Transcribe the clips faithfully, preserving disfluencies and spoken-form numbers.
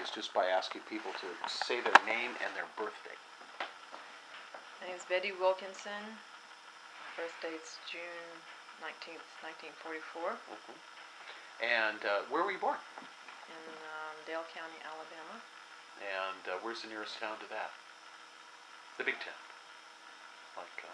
interviews just by asking people to say their name and their birthday. My name is Betty Wilkinson. Birth date's June nineteenth, nineteen forty-four. Mm-hmm. And uh, where were you born? In um, Dale County, Alabama. And uh, where's the nearest town to that? The big town. Like uh,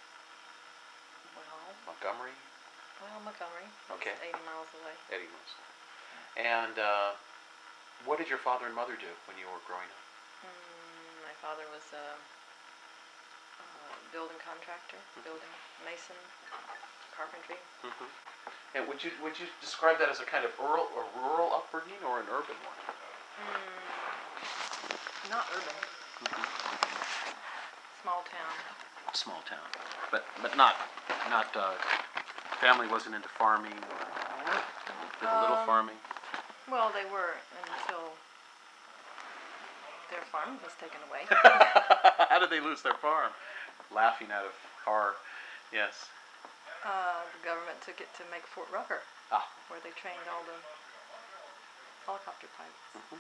Well, Montgomery? well, Montgomery. Okay. It's eighty miles away. eighty miles. And uh, what did your father and mother do when you were growing up? Mm, my father was a, a building contractor, Mm-hmm. building mason, carpentry. Mm-hmm. And would you would you describe that as a kind of rural or rural upbringing or an urban one? Mm, not urban. Mm-hmm. Small town. Small town, but but not not uh, family wasn't into farming or did a little Um, farming. Well, they were until their farm was taken away. How did they lose their farm? Laughing out of horror. Yes. Uh, the government took it to make Fort Rucker, Ah. where they trained all the helicopter pilots. Mm-hmm.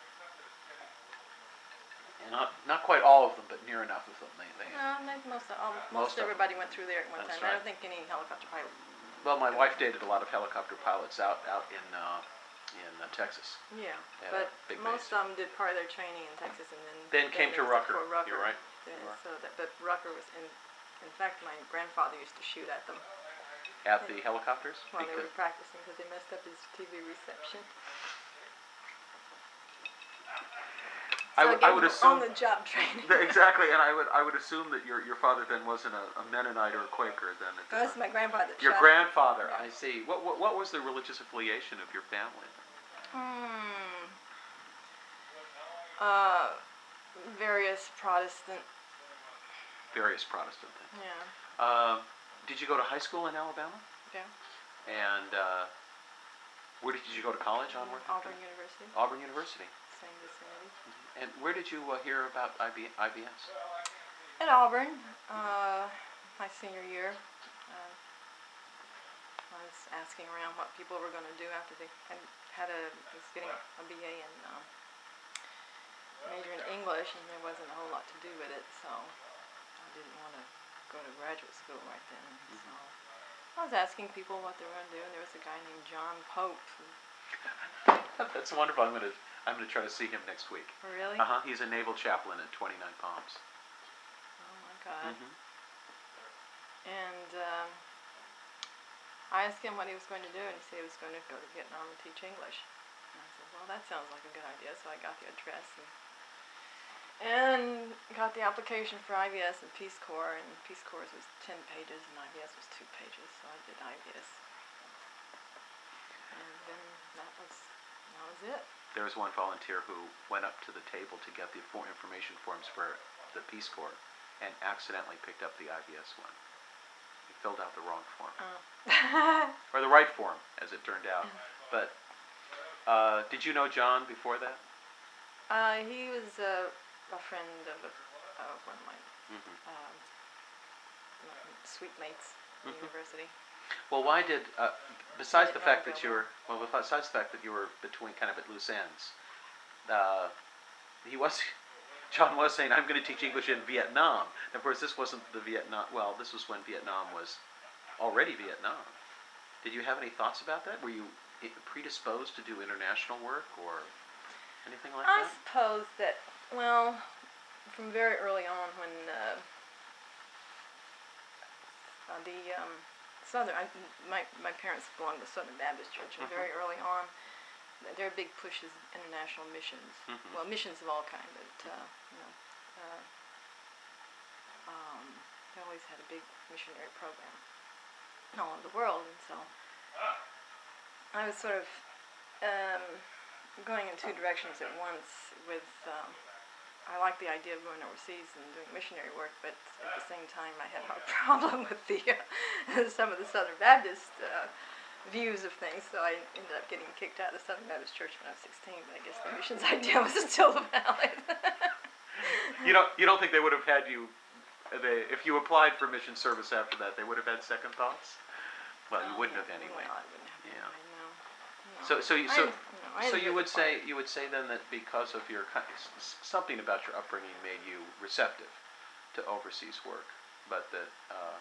And not not quite all of them, but near enough of them. They, they, No, maybe most of, um, Most most, of everybody went through there at one That's time. right. I don't think any helicopter pilot. well, my wife dated a lot of helicopter pilots out out in uh, in uh, Texas. Yeah, Yeah, but big most base. of them did part of their training in Texas and then Then came they to went Rucker. Fort Rucker. You're right. Then- You are. So that, but Rucker was in. In fact, my grandfather used to shoot at them At the helicopters. while they Because- were practicing because they messed up his T V reception. I So would- I, I would gave him assume- on-the-job training. exactly, and I would I would assume that your your father then wasn't a, a Mennonite or a Quaker then. At the That's time. my grandfather. that Your shot grandfather, Yeah. I see. What, what what was the religious affiliation of your family? Hmm. Uh, various Protestant. Various Protestant things. Yeah. Uh, did you go to high school in Alabama? Yeah. And uh, where did, did you go to college on Worth? Auburn University. Auburn University. Same vicinity. And where did you uh, hear about I B, I B S? At Auburn, uh, my senior year, uh, I was asking around what people were going to do after they had, had a was getting a B A and um, major in English, and there wasn't a whole lot to do with it, so I didn't want to go to graduate school right then. Mm-hmm. So I was asking people what they were going to do, and there was a guy named John Pope. Who, That's wonderful. I'm gonna I'm gonna try to see him next week. oh, really? Uh huh. He's a naval chaplain at twenty-nine Palms. Oh my God. Mm-hmm. And um, I asked him what he was going to do, and he said he was going to go to Vietnam and teach English. And I said, well, that sounds like a good idea. So I got the address and, and got the application for I B S and Peace Corps. And Peace Corps was ten pages, and I B S was two pages. So I did I B S. And then that was that was it. There was one volunteer who went up to the table to get the for information forms for the Peace Corps and accidentally picked up the I B S one. He filled out the wrong form. Oh. Or the right form, as it turned out. But uh, did you know John before that? uh, he was uh, a friend of, a, of one of my Mm-hmm. um, sweet mates at Mhm. university. Well, why did, uh, besides the didn't fact know that Bill you were, well, besides the fact that you were between kind of at loose ends, uh, he was, John was saying, I'm going to teach English in Vietnam. And of course, this wasn't the Vietnam, well, this was when Vietnam was already Vietnam. Did you have any thoughts about that? Were you predisposed to do international work or anything like I that? suppose that, well, from very early on when uh, uh, the um, Southern, I, my, my parents belonged to Southern Baptist Church, and Uh-huh. very early on, their big push is international missions. Mhm. Well, missions of all kind, but, uh, you know, uh, um, they always had a big missionary program all over the world, and so I was sort of um, going in two directions at once with, um, I liked the idea of going overseas and doing missionary work, but at the same time I had a problem with the uh, some of the Southern Baptist uh, views of things, so I ended up getting kicked out of the Southern Baptist Church when I was sixteen, but I guess the missions idea was still valid. You don't, you don't think they would have had you, they, if you applied for mission service after that, they would have had second thoughts? Well, you Oh, wouldn't yeah. have anyway. Well, I wouldn't have Yeah. anyway, no. No. So, so, you, I, so, you know, I So had to you do would the say choir. you would say then that because of your ki- s- s- something about your upbringing made you receptive to overseas work, but that uh,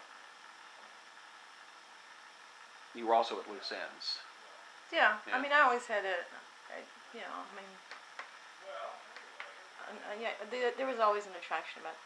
you were also at loose ends. Yeah, Yeah. I mean, I always had a, a you know, I mean, uh, uh, yeah, there, there was always an attraction about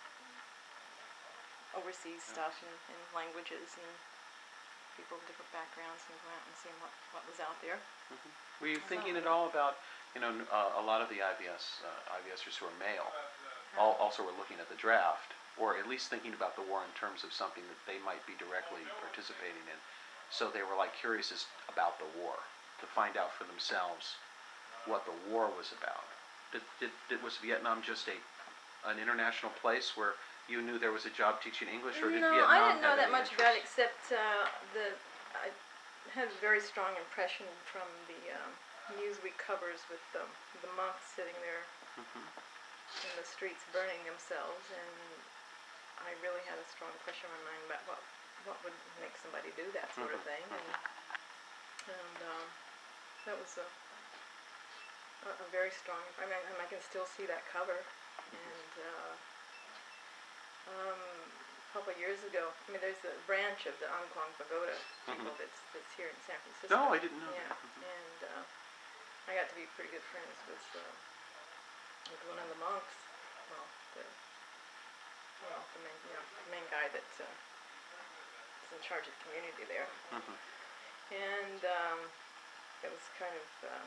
overseas Yeah. stuff and, and languages and people with different backgrounds and go out and see what, what was out there. hmm Were you That's thinking all. at all about, you know, n- uh, a lot of the I B S uh, IBSers who are male, all, also were looking at the draft, or at least thinking about the war in terms of something that they might be directly participating in. So they were like curious as, about the war, to find out for themselves what the war was about. Did, did, did was Vietnam just a an international place where you knew there was a job teaching English, or did No, Vietnam I didn't know have that any much about it, interest? except uh, the I had a very strong impression from the um, Newsweek covers with the, the monks sitting there Mhm. in the streets burning themselves, and I really had a strong impression in my mind about what what would make somebody do that sort of Mhm. thing, and and um, that was a, a, a very strong. I mean, I can still see that cover, and uh, um, a couple of years ago, I mean, there's a branch of the Angkong Pagoda people Mhm. that's that's here in San Francisco. No, I didn't know Yeah, that. Mhm. and uh, I got to be pretty good friends with uh, with one of the monks. Well, the you know, the main you know the main guy that uh, is in charge of the community there, Mhm. and um, it was kind of uh,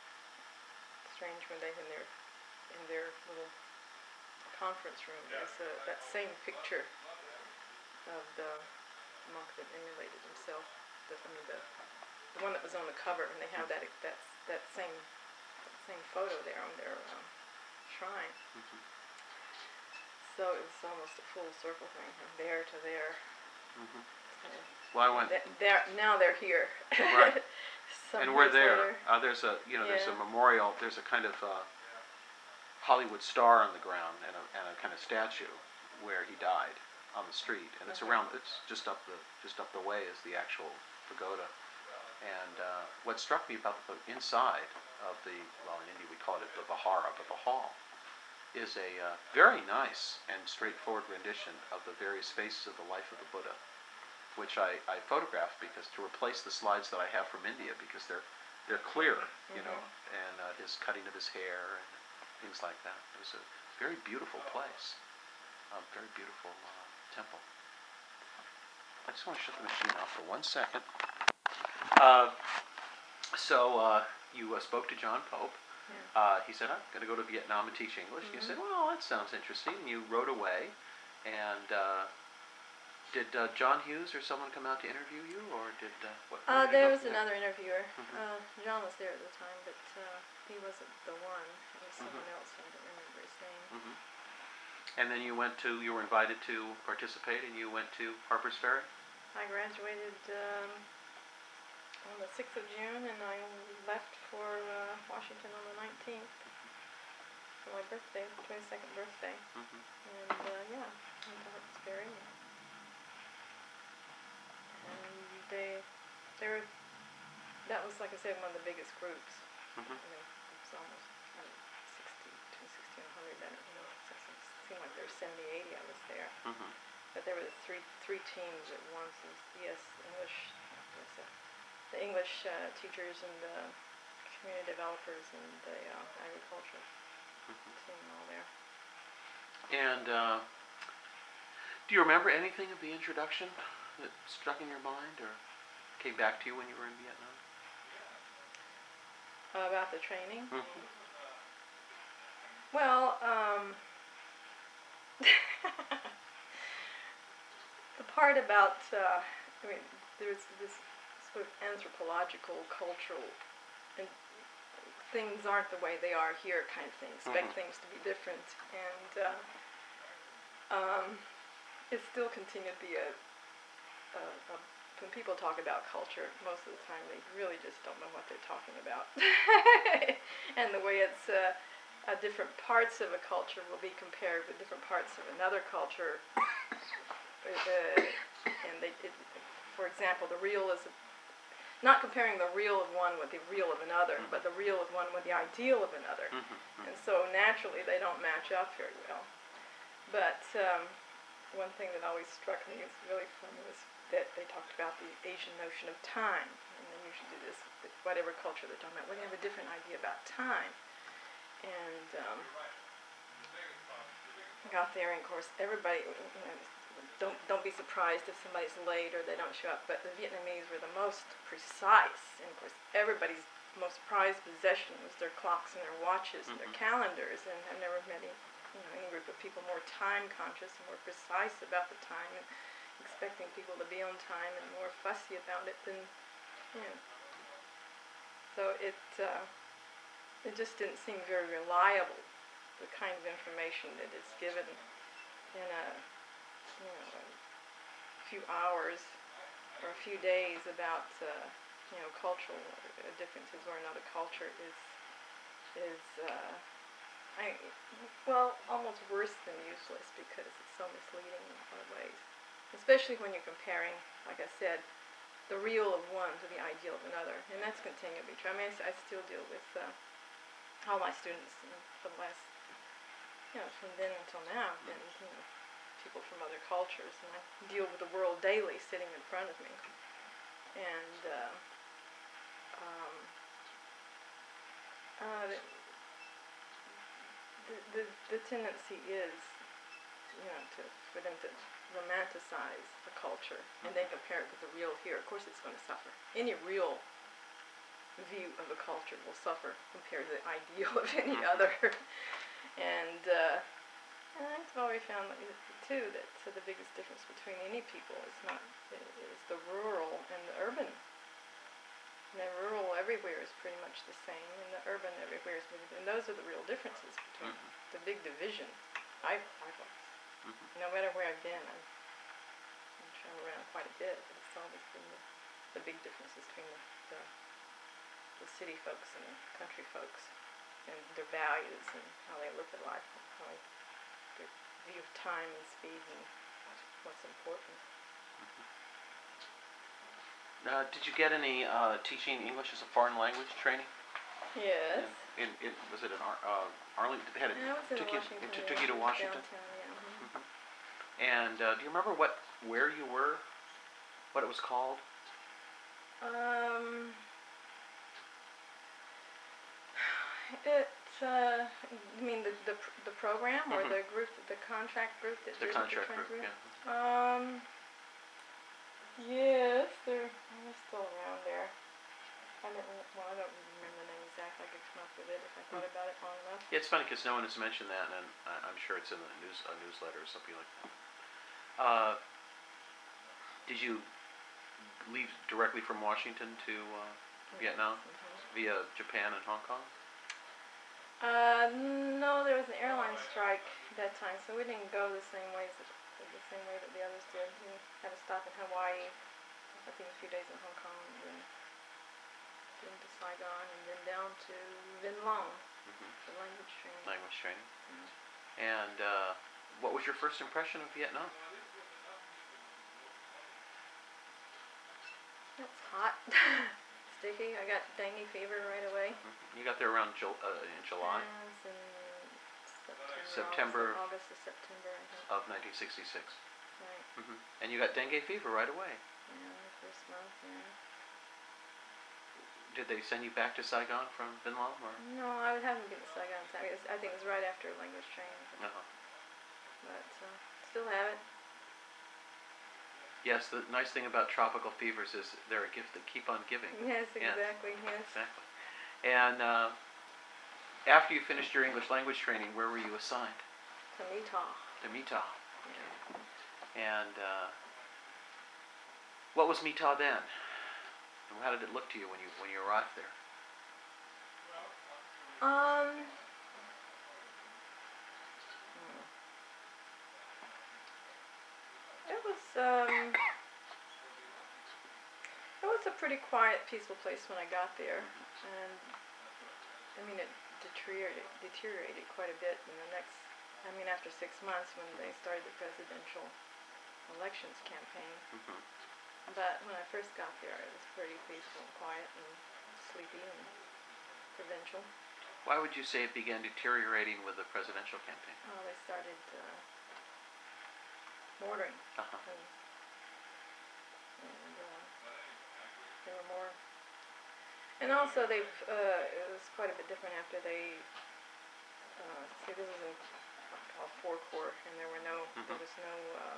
strange when they in their in their little conference room. There's uh, that same picture of the monk that immolated himself. The, I mean the the one that was on the cover, and they have that that that same same photo there on their um, shrine. Mhm. So it was almost a full circle thing from there to there. Mhm. So Well, I went. th- they're, now they're here. Right. Some And we're years there. later. Uh, there's a you know there's a Yeah. memorial. There's a kind of uh, Hollywood star on the ground and a, and a kind of statue where he died on the street, and it's Mhm. around. It's just up the just up the way is the actual pagoda. And uh, what struck me about the inside of the well in India we call it the Vihara, but the hall is a uh, very nice and straightforward rendition of the various phases of the life of the Buddha, which I, I photographed because to replace the slides that I have from India because they're they're clearer, you know, and uh, his cutting of his hair and things like that. It was a very beautiful place, a very beautiful uh, temple. I just want to shut the machine off for one second. Uh, so uh, you uh, spoke to John Pope. Yeah. Uh, he said, I'm going to go to Vietnam and teach English. Mm-hmm. You said, well, that sounds interesting. And you rode away. And uh, did uh, John Hughes or someone come out to interview you? Or did, uh, what? Uh, did there go was another there? interviewer. Mm-hmm. Uh, John was there at the time, but uh, he wasn't the one. It was someone Mm-hmm. else. I don't remember his name. Mm-hmm. And then you went to, you were invited to participate, and you went to Harper's Ferry? I graduated um, on the sixth of June, and I left for uh, Washington on the nineteenth for my birthday, twenty-second birthday. Mm-hmm. And uh, yeah, went to Harper's Ferry. And they, they were, that was, like I said, one of the biggest groups. Mm-hmm. I mean, it was almost I mean, sixty, between sixty and one hundred, I don't know, it seemed like there were seventy, eighty of us there. Mm-hmm. But there were three three teams at once. It was E S English, what's that? The English uh, teachers and the community developers and the uh, agriculture Mm-hmm. team all there. And uh, do you remember anything of the introduction that struck in your mind or came back to you when you were in Vietnam? Uh, about the training? Mm-hmm. Well, um, the part about, uh, I mean, there's this sort of anthropological, cultural, and things aren't the way they are here kind of thing. Expect Mhm. things to be different. And uh, um, it still continued to be a, a, a, when people talk about culture, most of the time they really just don't know what they're talking about. And the way it's, uh, uh, different parts of a culture will be compared with different parts of another culture. Uh, and they, it, for example, the realism, not comparing the real of one with the real of another, Mhm. but the real of one with the ideal of another. Mhm. And so naturally they don't match up very well. But um, one thing that always struck me as really funny was that they talked about the Asian notion of time. And they usually do this with whatever culture they're talking about. Well, they have a different idea about time. And um, I got there, and of course, everybody, you know, don't don't be surprised if somebody's late or they don't show up. But the Vietnamese were the most precise, and of course, everybody's most prized possession was their clocks and their watches and their Mhm. calendars. And I've never met any, you know, any group of people more time conscious and more precise about the time and expecting people to be on time and more fussy about it than, you know. So it uh, it just didn't seem very reliable, the kind of information that is given in a, you know, a few hours or a few days about, uh, you know, cultural differences or another culture is, is uh, I, well, almost worse than useless, because it's so misleading in a lot of ways. Especially when you're comparing, like I said, the real of one to the ideal of another. And that's continuing to be true. I mean, I, I still deal with uh, all my students, you know, for the last, you know, from then until now, have been, you know, people from other cultures. And I deal with the world daily sitting in front of me. And uh, um, uh, the, the, the tendency is, you know, to, for them to romanticize the culture and then compare it with the real here. Of course it's going to suffer. Any real view of a culture will suffer compared to the ideal of any other. and uh, and I've always found too that so the biggest difference between any people is not is the rural and the urban. And the rural everywhere is pretty much the same, and the urban everywhere is pretty, and those are the real differences between Mhm. the big division. I I thought. Mhm. No matter where I've been, I've, I've traveled around quite a bit, but it's always been the, the big differences between the, the, the city folks and the country folks, and their values and how they look at life, and how they, their view of time and speed and what's important. Uh, did you get any uh, teaching English as a foreign language training? Yes. In, in, in was it in Ar- uh, Arlington? They had it. Yeah, I was in took Washington. You, it yeah, took you to Washington. Downtown, yeah. Mm-hmm. Mm-hmm. And uh, do you remember what where you were? What it was called? Um, it, uh, you mean the the, pr- the program or Mhm. the group, the contract group that The did it, contract the group. group? Yeah. Um, yes, they're, they're still around there. I don't, re- well, I don't remember the name exactly. I could come up with it if I thought about it long enough. Yeah, it's funny because no one has mentioned that, and I- I'm sure it's in the news a newsletter or something like that. Uh, did you leave directly from Washington to uh, Vietnam Mhm. via Japan and Hong Kong? Uh, no, there was an airline strike at that time, so we didn't go the same ways that, the same way that the others did. We had to stop in Hawaii, I think a few days in Hong Kong, and then, then to Saigon, and then down to Vinh Long Mm-hmm. for language training. Language training. Mhm. And uh, what was your first impression of Vietnam? It's hot, sticky. I got dengue fever right away. Mm-hmm. You got there around Jul- uh, in July Yes, in September. September. August, August or September, I think. of nineteen sixty-six. Right. Mm-hmm. And you got dengue fever right away. Yeah, the first month. Yeah. Did they send you back to Saigon from Vinh Long, or? No, I haven't been to Saigon. I, mean, I think it was right after language training. But, Uh-huh. but uh, still have it. Yes, the nice thing about tropical fevers is they're a gift that keep on giving. Yes, Yeah. exactly. Yes. Exactly. And uh, after you finished your English language training, where were you assigned? To Mita. To Mita. Yeah. And uh, what was Mita then? And how did it look to you when you when you arrived there? Um. hmm. It was um. It was a pretty quiet, peaceful place when I got there, and I mean it deteriorated deteriorated quite a bit in the next. I mean after six months when they started the presidential elections campaign. Mm-hmm. But when I first got there, it was pretty peaceful and quiet and sleepy and provincial. Why would you say it began deteriorating with the presidential campaign? Well, they started uh, mortaring. Uh-huh. And, and uh, there were more. And also, they've uh, it was quite a bit different after they. Uh, see, this is a called four corps, and there were no, Mhm. there was no uh,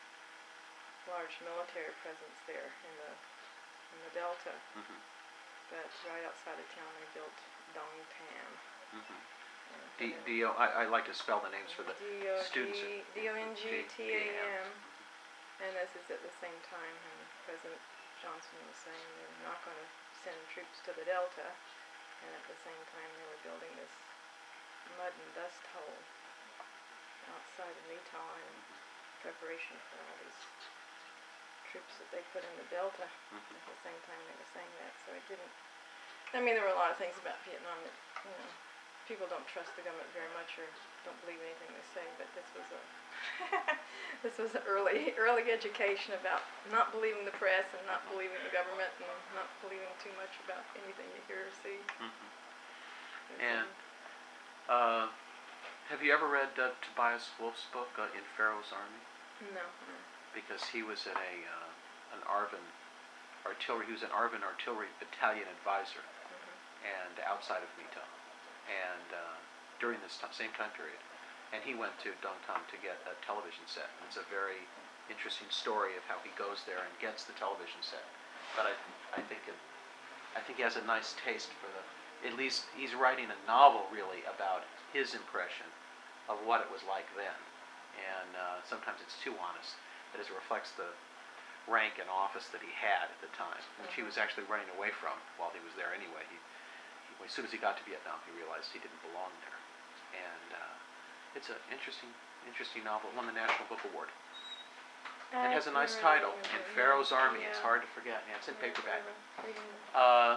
large military presence there in the in the Delta. Mm-hmm. But right outside of town, they built Dong Tam. Mm-hmm. And D, then- D, O, I, I like to spell the names for the D O G students. D O N G T A M. Mhm. And this is at the same time when President Johnson was saying they're not going to send troops to the Delta, and at the same time they were building this mud and dust hole outside of Utah in preparation for all these troops that they put in the Delta. Mhm. At the same time they were saying that, so it didn't. I mean, there were a lot of things about Vietnam that, you know, people don't trust the government very much or don't believe anything they say, but this was a this was an early early education about not believing the press and not believing the government and not believing too much about anything you hear or see. Mhm. It's, And um, uh, have you ever read uh, Tobias Wolff's book, uh, In Pharaoh's Army? no. Because he was in a uh, an ARVN artillery. He was an ARVN artillery battalion advisor, Mm-hmm. and outside of Mito, and uh, during this t- same time period, and he went to Dong Tam to get a television set. It's a very interesting story of how he goes there and gets the television set. But I I think it, I think he has a nice taste for the. At least he's writing a novel really about his impression of what it was like then, and uh, sometimes it's too honest. That is, it reflects the rank and office that he had at the time, which he was actually running away from while he was there anyway. He, he, as soon as he got to Vietnam, he realized he didn't belong there. And uh, it's an interesting, interesting novel. It won the National Book Award. It has a nice title, In Pharaoh's Army. It's hard to forget. Yeah, it's in paperback. Uh,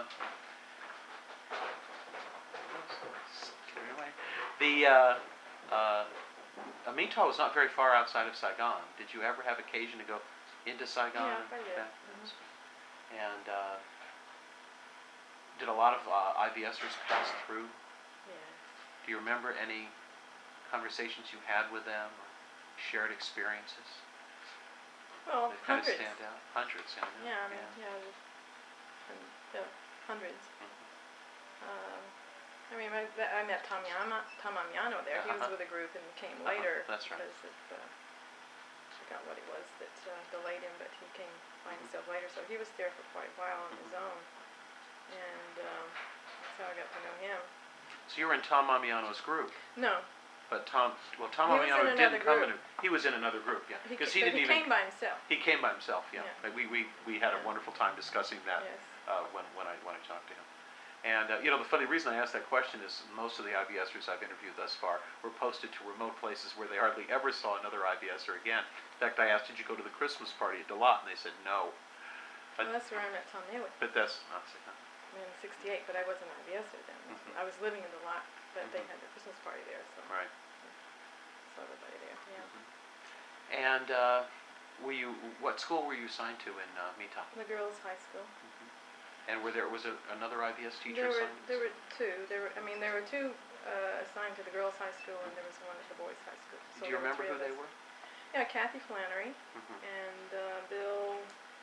the uh, uh, Amital was not very far outside of Saigon. Did you ever have occasion to go into Saigon? Yeah, I did. Back? Mhm. And uh, did a lot of uh, IVSers pass through? Yes. Do you remember any conversations you had with them or shared experiences Well, that kind of hundreds. stand out? Hundreds, yeah. Yeah, I mean, yeah, the, and, yeah hundreds. Mhm. Um, I mean, I, I met Tom Yama, Tom Amiano there. He was Uh-huh. with a group and came Uh-huh, later. that's right. Because it, uh, I forgot what it was that uh, delayed him, but he came by Mhm. himself later. So he was there for quite a while on his Mhm. own. And um, that's how I got to know him. So you were in Tom Amiano's group, No, but Tom, well, Tom He was Amiano in didn't another come in. group. A, he was in another group, yeah, he, because ca- he but didn't he even. came by himself. He came by himself, yeah. Yeah. But we, we, we had a wonderful time discussing that Yes. uh, when when I when I talked to him. And uh, you know, the funny reason I asked that question is most of the IVSers I've interviewed thus far were posted to remote places where they hardly ever saw another IVSer again. In fact, I asked, "Did you go to the Christmas party at Dalat?" And they said no. But, Well, that's where I met Tom Newitt but that's not so. in sixty-eight, but I wasn't an IVSer then. Mhm. I was living in the lot, but they Mhm. had the Christmas party there, so Right. saw everybody there. Yeah. Mhm. And uh, were you? What school were you assigned to in uh, Mita? The girls' high school. And were there was there another I V S teacher There were assigned? there were two. There were I mean there were two uh, assigned to the girls' high school, and there was one at the boys' high school. So Do you there were remember three who of they us. were? Yeah, Kathy Flannery Mhm. and uh, Bill.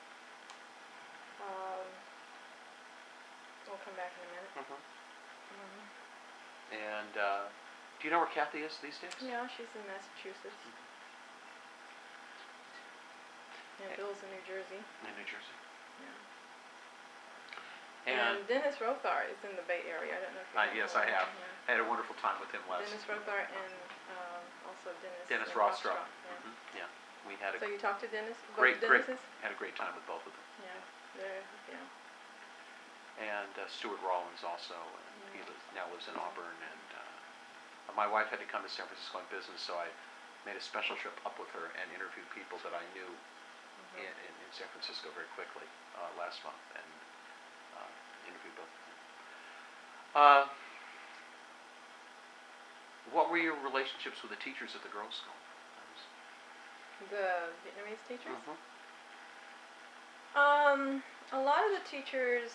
Um, we'll come back in a minute. Mhm. Mm-hmm. And uh, do you know where Kathy is these days? Yeah, she's in Massachusetts. And Eh. Bill's in New Jersey. In New Jersey. Yeah. And, And Dennis Rothar is in the Bay Area. I don't know if you uh, know yes, him. I have. Yeah. I had a wonderful time with him last. Dennis Rothar and um, also Dennis. Dennis and Rothstroh. Yeah. Mhm. Yeah, we had a So you talked to Dennis? Both great, great, Dennises? had a great time with both of them. Yeah. They're, yeah. And uh, Stuart Rawlins also, and he Yeah. lives, now lives in Auburn. And uh, my wife had to come to San Francisco on business, so I made a special trip up with her and interviewed people that I knew Mhm. in, in, in San Francisco very quickly uh, last month, and uh, interviewed both of them. Uh, what were your relationships with the teachers at the girls' school? The Vietnamese teachers? Mhm. Um, a lot of the teachers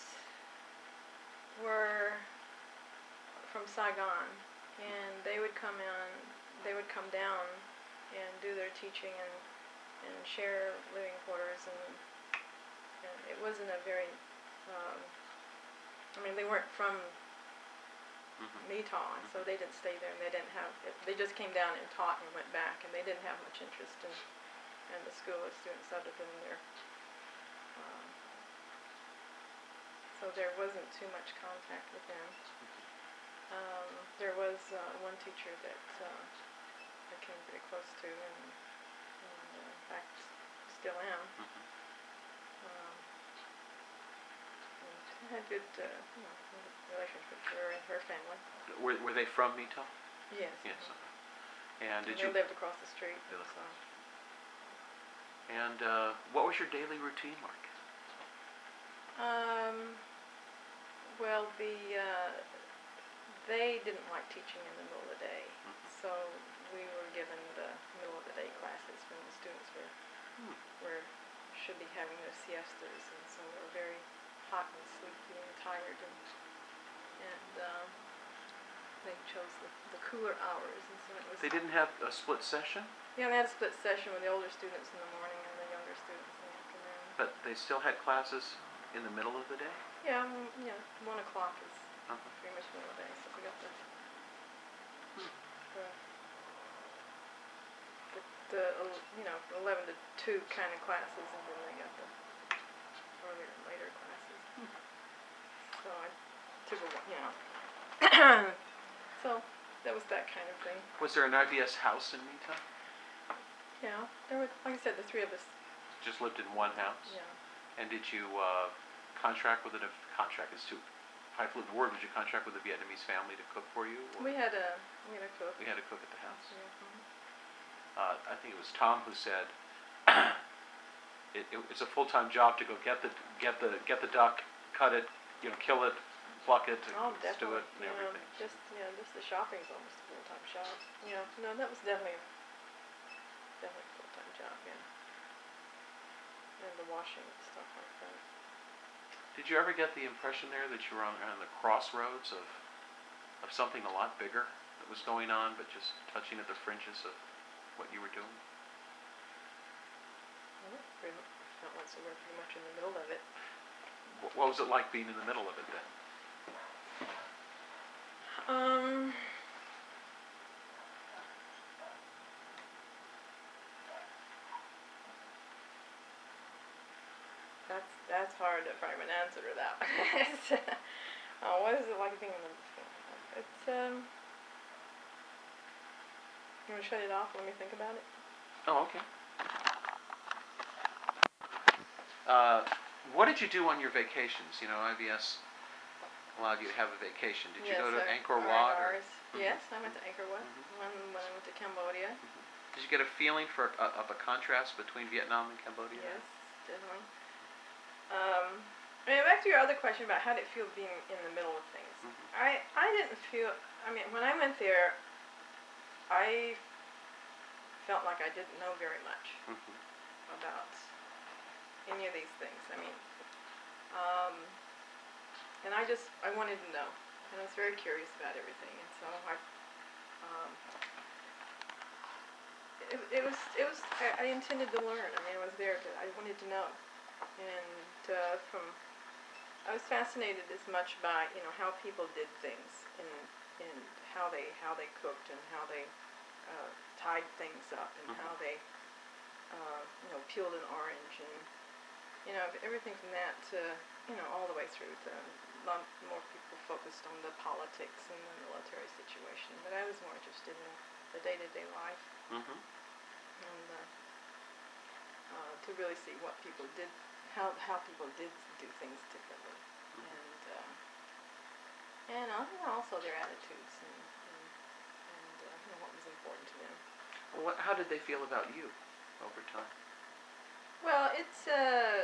were from Saigon, and they would come in, they would come down and do their teaching and, and share living quarters, and, and it wasn't a very, um, I mean, they weren't from Mm-hmm. Metah, and so they didn't stay there, and they didn't have, they just came down and taught and went back, and they didn't have much interest in, in the school of students other than their, um, so there wasn't too much contact with them. Um, there was uh, one teacher that uh, I came pretty close to, and, and uh, in fact still am. Mm-hmm. Um, and I had good, uh, you know, relationship with her and her family. Were, were they from Metah? Yes. Yes. Mhm. Okay. And did they you? lived across the street. They lived So. And uh, what was your daily routine like? Um, well, the uh, they didn't like teaching in the middle of the day, Mm-hmm. so we were given the middle of the day classes when the students were Hmm. were should be having their siestas, and so they were very hot and sleepy and tired, and and um, they chose the, the cooler hours, and so it was. They didn't have a split session, Yeah, they had a split session with the older students in the morning and the younger students in the afternoon. but they still had classes in the middle of the day? Yeah, mm, yeah, one o'clock is Uh-huh. pretty much middle of the day, so we got the, Hmm. the, the, the, el- you know, eleven to two kind of classes, and then they got the earlier and later classes. Hmm. So I took a, one- you know, so that was that kind of thing. Was there an I B S house in Metah? Yeah, there were, like I said, the three of us, Just lived in one house? yeah. And did you uh, contract with it? If contract is too highfalutin word, would you contract with a Vietnamese family to cook for you? Or We had a, we had a cook. we had a cook at the house. Yeah, mhm. Uh, I think it was Tom who said it, it, it's a full-time job to go get the get the get the duck, cut it, you know, kill it, pluck it, Oh, stew definitely. it, and Yeah, everything. just yeah, just the shopping's almost a full time job. Yeah, no, that was definitely definitely a full time job. Yeah, and the washing and stuff like that. Did you ever get the impression there that you were on, on the crossroads of of something a lot bigger that was going on, but just touching at the fringes of what you were doing? Well, pretty much, felt like we were pretty much in the middle of it. Wh- What was it like being in the middle of it then? Um. That's that's hard to find an answer to that. It's, uh, what is it like being in the? It's um. You want to shut it off? Let me think about it. Oh, okay. Uh, what did you do on your vacations? You know, I B S allowed you to have a vacation. Did you Yes, go to uh, Angkor R Wat? Or, Rs. Mhm. Yes, I went to Angkor Wat. Mhm. When, when I went to Cambodia. did you get a feeling for uh, of a contrast between Vietnam and Cambodia? Yes, definitely. Um, I mean, back to your other question about how did it feel being in the middle of things. Mhm. I I didn't feel. I mean, when I went there, I felt like I didn't know very much Mhm. about any of these things. I mean, um, and I just I wanted to know, and I was very curious about everything, and so I. Um, it, it was it was I, I intended to learn. I mean, I was there to I wanted to know, and uh, from I was fascinated as much by you know how people did things and and how they how they cooked and how they uh, tied things up and Mhm. how they uh, you know peeled an orange and you know everything from that to you know all the way through to a lot more people focused on the politics and the military situation, but I was more interested in the day-to-day life Mhm. and uh, uh, to really see what people did, how how people did do things differently, Mhm. and uh, and uh, you know, also their attitudes and and, and uh, you know, what was important to them. Well, what, how did they feel about you over time? Well, it's uh,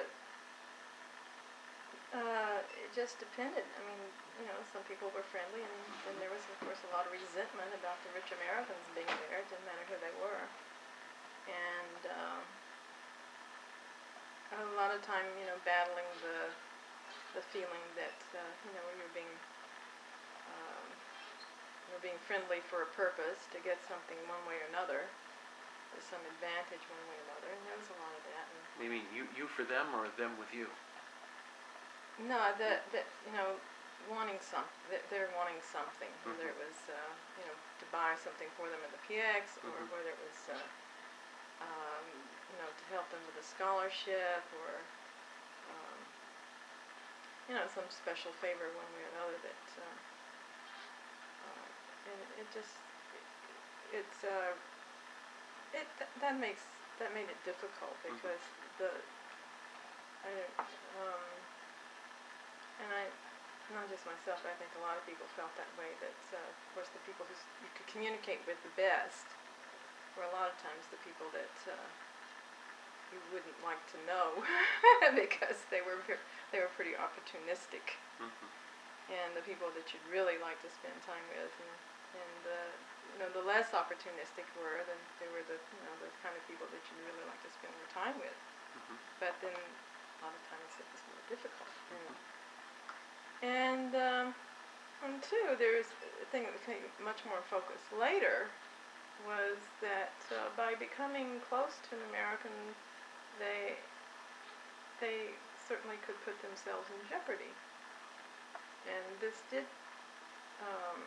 uh, it just depended. I mean, you know, some people were friendly, and then there was, of course, a lot of resentment about the rich Americans being there. It didn't matter who they were, and um, a lot of time, you know, battling the the feeling that uh, you know you're being um, you're being friendly for a purpose to get something one way or another, to some advantage one way or another, and there was a lot of that. And You mean you, you for them or them with you? no, that that you know, wanting some, that they're wanting something, whether Mhm. it was uh, you know to buy something for them in the P X, or Mhm. whether it was uh, um, you know to help them with a scholarship, or um, you know some special favor one way or another. That uh, uh, and it just it, it's uh, it th- that makes that made it difficult Mhm. because the I um, and I not just myself, but I think a lot of people felt that way. That uh, of course the people who s- you could communicate with the best were a lot of times the people that uh, you wouldn't like to know because they were ver- they were pretty opportunistic, Mhm. and the people that you'd really like to spend time with, and and uh, you know the less opportunistic were, then they were the you know the kind of people that you'd really like to spend your time with. Mhm. But then a lot of times it was more difficult. And Mhm. and um, and two, there's a thing that became much more focused later was that uh, by becoming close to an American, they they certainly could put themselves in jeopardy. And this did um,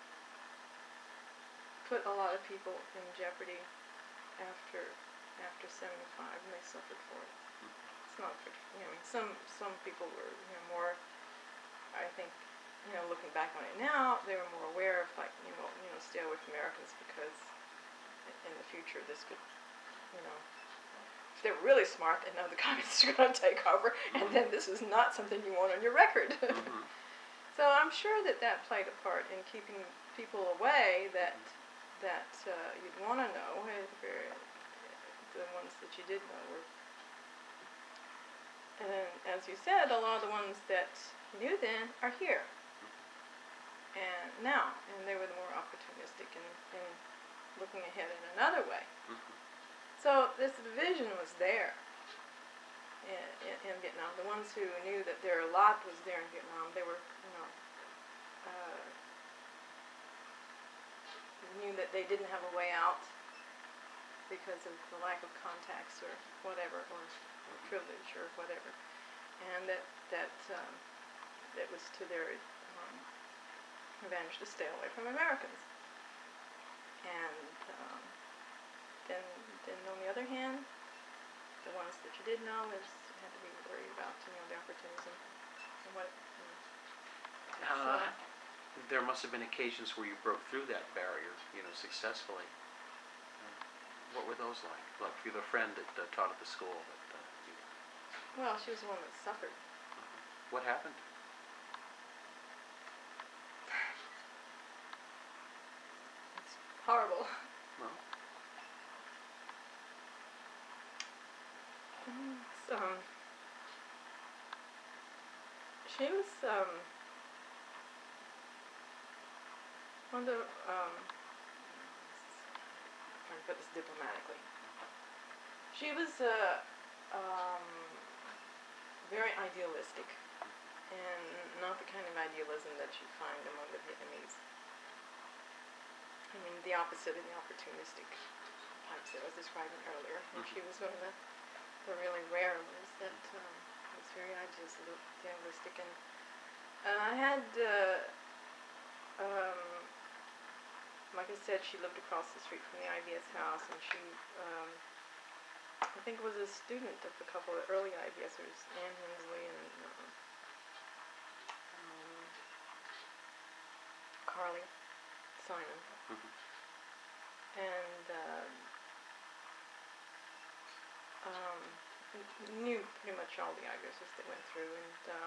put a lot of people in jeopardy after after seventy-five, and they suffered for it. It's not, you know, some some people were you know more. I think, you know, looking back on it now, they were more aware of like, you know, you know, stay away from Americans because in the future this could, you know, if they were really smart, they know the communists are going to take over, and then this is not something you want on your record. Mhm. So I'm sure that that played a part in keeping people away that that uh, you'd want to know. The ones that you did know were, and as you said, a lot of the ones that knew then are here. And now, and they were the more opportunistic and, and looking ahead in another way. Mhm. So this division was there in, in, in Vietnam. The ones who knew that their lot was there in Vietnam, they were, you know, uh, knew that they didn't have a way out because of the lack of contacts or whatever, or, or privilege or whatever, and that that um, it was to their um, advantage to stay away from Americans. And um, then, then on the other hand, the ones that you did know is had to be worried about, you know, the opportunities and, and what. You know. Uh, So, there must have been occasions where you broke through that barrier, you know, successfully. Uh, what were those like? Like for the friend that uh, taught at the school. That, uh, you, well, she was the one that suffered. uh, what happened? It's horrible. Well, So, um, she was um, one of the. Um, trying to put this diplomatically. She was uh, um, very idealistic, and not the kind of idealism that you find among the Vietnamese. I mean, the opposite of the opportunistic types that I was describing earlier. And Mhm. she was one of the, the really rare ones that um, was very idealistic. And uh, I had, uh, um, like I said, she lived across the street from the I B S house, and she, um, I think, was a student of a couple of early IBSers, Ann Hensley and uh, um, Carly Simon. Mhm. And uh, um, knew pretty much all the IBSers that went through, and uh,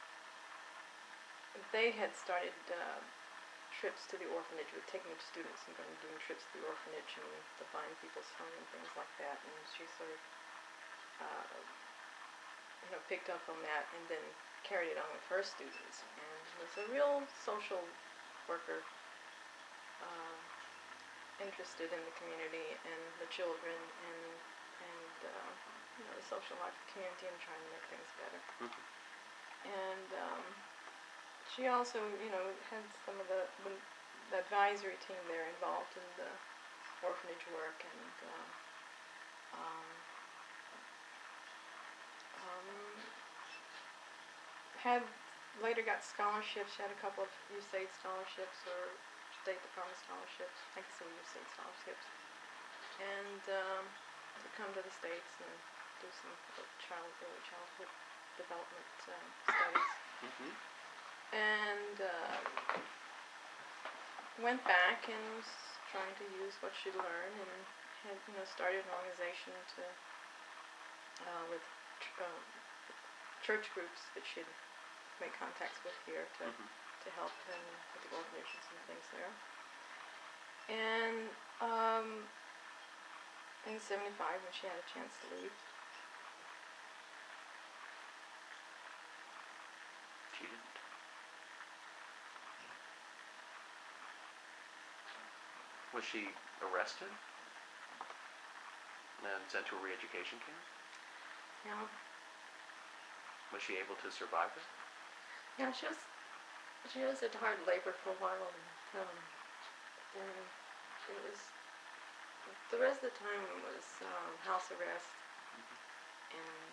they had started uh, trips to the orphanage, with taking the students and going doing trips to the orphanage and the blind people's home and things like that. And she sort of, uh, you know, picked up on that and then carried it on with her students, and was a real social worker, uh, interested in the community and the children, and and uh, you know, the social life of the community and trying to make things better. Mhm. And um, she also, you know, had some of the, the, the advisory team there involved in the orphanage work, and uh, um, um, had later got scholarships. She had a couple of U S A I D scholarships or State Department scholarships. I think some U S A I D scholarships, and um, to come to the States and do some child early childhood development um, studies. Mhm. And uh, went back and was trying to use what she learned, and had, you know, started an organization to uh, with ch- um, church groups that she'd make contacts with here to Mhm. to help them with the orphanages and things there. And um, in seventy-five, when she had a chance to leave, She didn't. Was she arrested and sent to a re-education camp? you know, Was she able to survive it? yeah, she was she was at hard labor for a while, and um, and it was the rest of the time was um, house arrest and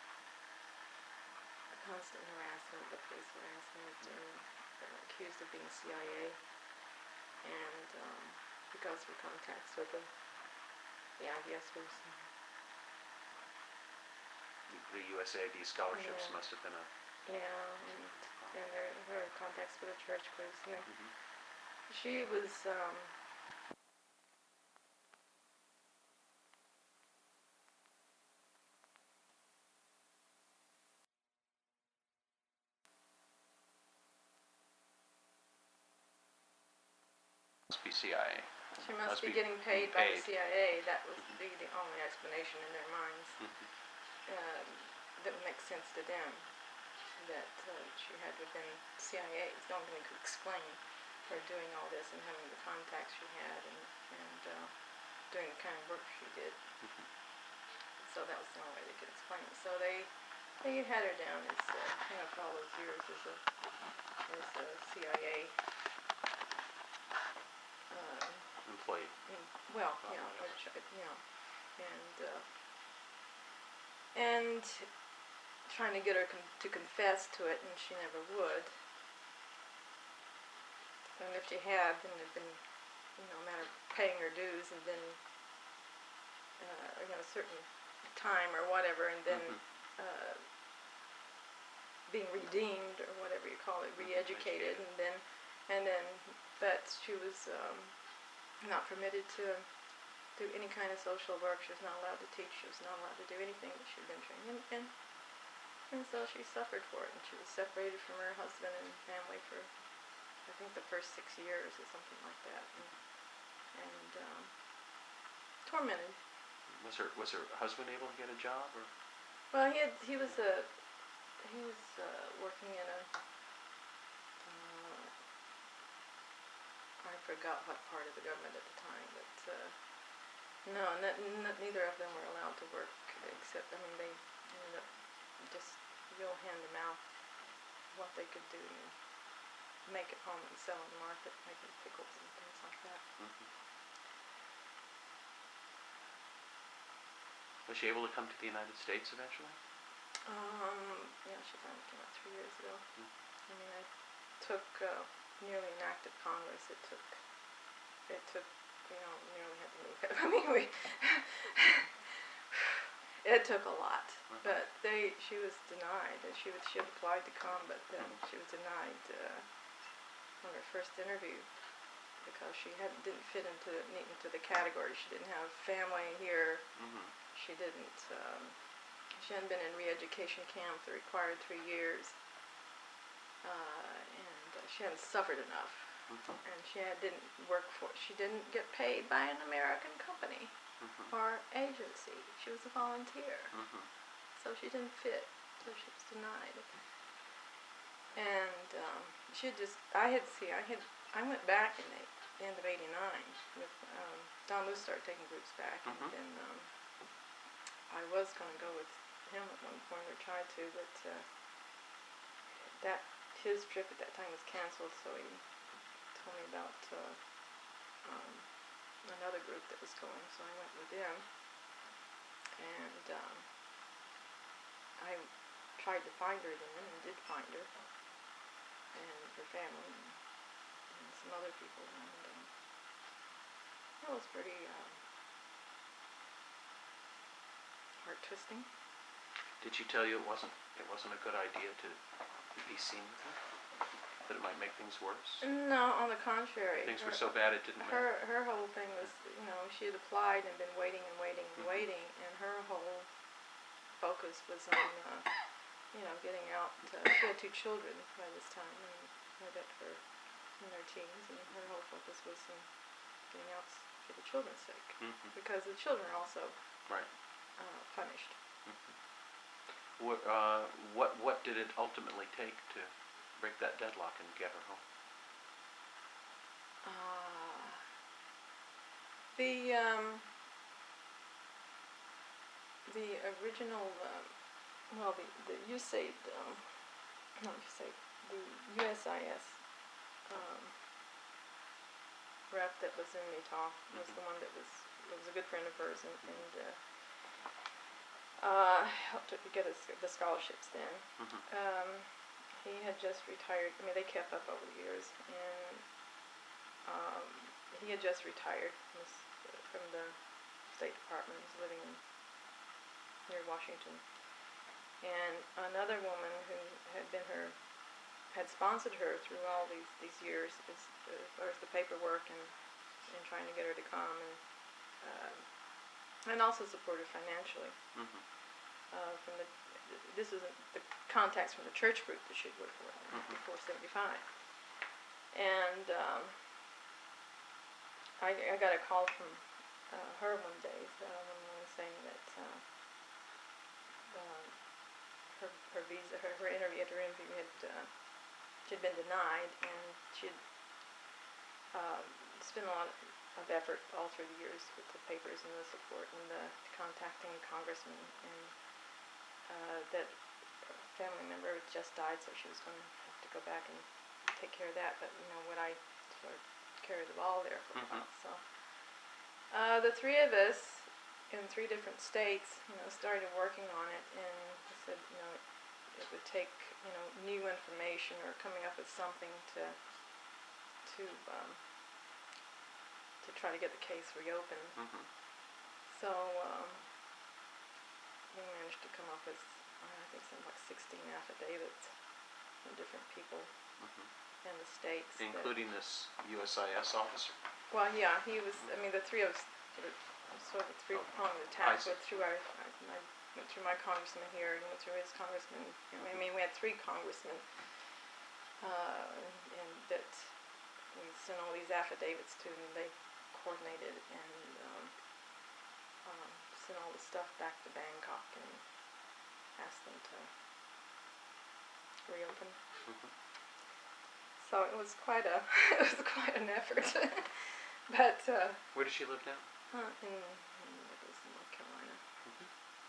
constant harassment, the police harassment, and uh, accused of being C I A, and um, because of contacts with the the I D S groups. The U S A I D scholarships Yeah. must have been a. Yeah, and and her, her contacts with the church groups. You know, Mhm. she was. Um, Must be C I A. She must, Must be, be getting paid, being by the paid. C I A. That was Mhm. the, the only explanation in their minds. Mhm. Um, that would make sense to them. That uh, she had to have been C I A. It's the only thing that could explain her doing all this and having the contacts she had, and, and uh, doing the kind of work she did. Mhm. So that was the only way they could explain it. So they they had her down as uh, you know, for all those years as a as a C I A. Um, Employee. Mm, well, Well, yeah, whatever. which, uh, you know, and uh, and trying to get her con- to confess to it, and she never would. And if she had, then it'd been, you know, a matter of paying her dues, and then, uh, you know, a certain time or whatever, and then Mhm. uh, being redeemed or whatever you call it, Mhm. re-educated, Educated. and then, and then, but she was um, not permitted to do any kind of social work. She was not allowed to teach. She was not allowed to do anything that she'd been trained in. And, and so she suffered for it. And she was separated from her husband and family for, I think, the first six years or something like that. And, and um, tormented. Was her was her husband able to get a job or? Well, he had, he was a he was uh, working in a uh, I forgot what part of the government at the time, but uh, no, n- n- neither of them were allowed to work except, I mean, they ended up just real hand to mouth what they could do and make at home and sell in the market, making pickles and things like that. Mhm. Was she able to come to the United States eventually? Um, yeah, she finally came out three years ago. Mhm. I mean, it took uh, nearly an act of Congress. It took, it took, you know, nearly had to move it. I mean, we, it took a lot. Mhm. But they, she was denied. And she was, she had applied to come, but then Mhm. she was denied uh, on her first interview because she had didn't fit into neat into the category. She didn't have family here. Mhm. She didn't. Um, she hadn't been in re-education camp the required three years, uh, and uh, she hadn't suffered enough. Mhm. And she had, didn't work for. She didn't get paid by an American company Mhm. or agency. She was a volunteer, Mhm. so she didn't fit. So she was denied. And um, she had just. I had see. I had. I went back in the end of eighty-nine with um, Don Luce started taking groups back, Mhm. and then um, I was going to go with him at one point, or tried to, but uh, that his trip at that time was canceled, so he told me about uh, um, another group that was going, so I went with them, and um, I tried to find her then, and did find her, and her family, and, and some other people, and um, it was pretty um, heart-twisting. Did she tell you it wasn't it wasn't a good idea to be seen with her? That it might make things worse? No, on the contrary. Things her, were so bad it didn't matter? Her, her whole thing was, you know, she had applied and been waiting and waiting and Mhm. waiting, and her whole focus was on, uh, you know, getting out. Uh, she had two children by this time, and had that for in their teens, and her whole focus was on getting out for the children's sake, Mhm. because the children are also Right. uh, punished. Mhm. What, uh, what, what did it ultimately take to break that deadlock and get her home? Uh, the um, the original, um, well, the the U S A I D, um, not U S A I D, the U S I S um, rep that was in Utah was Mhm. the one that was was a good friend of hers, and, and uh, uh, helped her to get us the scholarships then. Mhm. Um, he had just retired. I mean, they kept up over the years, and um, he had just retired from, his, from the State Department. He was living in, near Washington. And another woman who had been her, had sponsored her through all these, these years as, as far as the paperwork and, and trying to get her to come, and um, and also supported financially. Mhm. Uh, from the, this is the contacts from the church group that she'd worked for in Mhm. before seventy-five. And um, I, I got a call from uh, her one day, uh, one morning, saying that uh, um, her her visa, her, her interview, her interview had uh, she'd been denied, and she'd um, spent a lot of effort all through the years with the papers and the support and the contacting congressmen, and uh, that family member had just died, so she was going to have to go back and take care of that. But you know, would I sort of carry the ball there for a Mhm. while? So uh, the three of us in three different states, you know, started working on it, and I said, you know, it, it would take, you know, new information or coming up with something to to um, to try to get the case reopened. Mhm. So um, we managed to come up with, uh, I think, something like sixteen affidavits from different people Mhm. in the states. that- Including this U S I S officer? Well, yeah, he was. I mean, the three of us sort of, sort of a three-pronged I attack. see. Went through our, I, I went through my congressman here, and went through his congressman. I mean, we had three congressmen, uh, and, and that we sent all these affidavits to, and they coordinated and um, um, sent all the stuff back to Bangkok and asked them to reopen. Mhm. So it was quite a it was quite an effort. But uh, Where does she live now? uh, in, in it was in North Carolina. Mhm.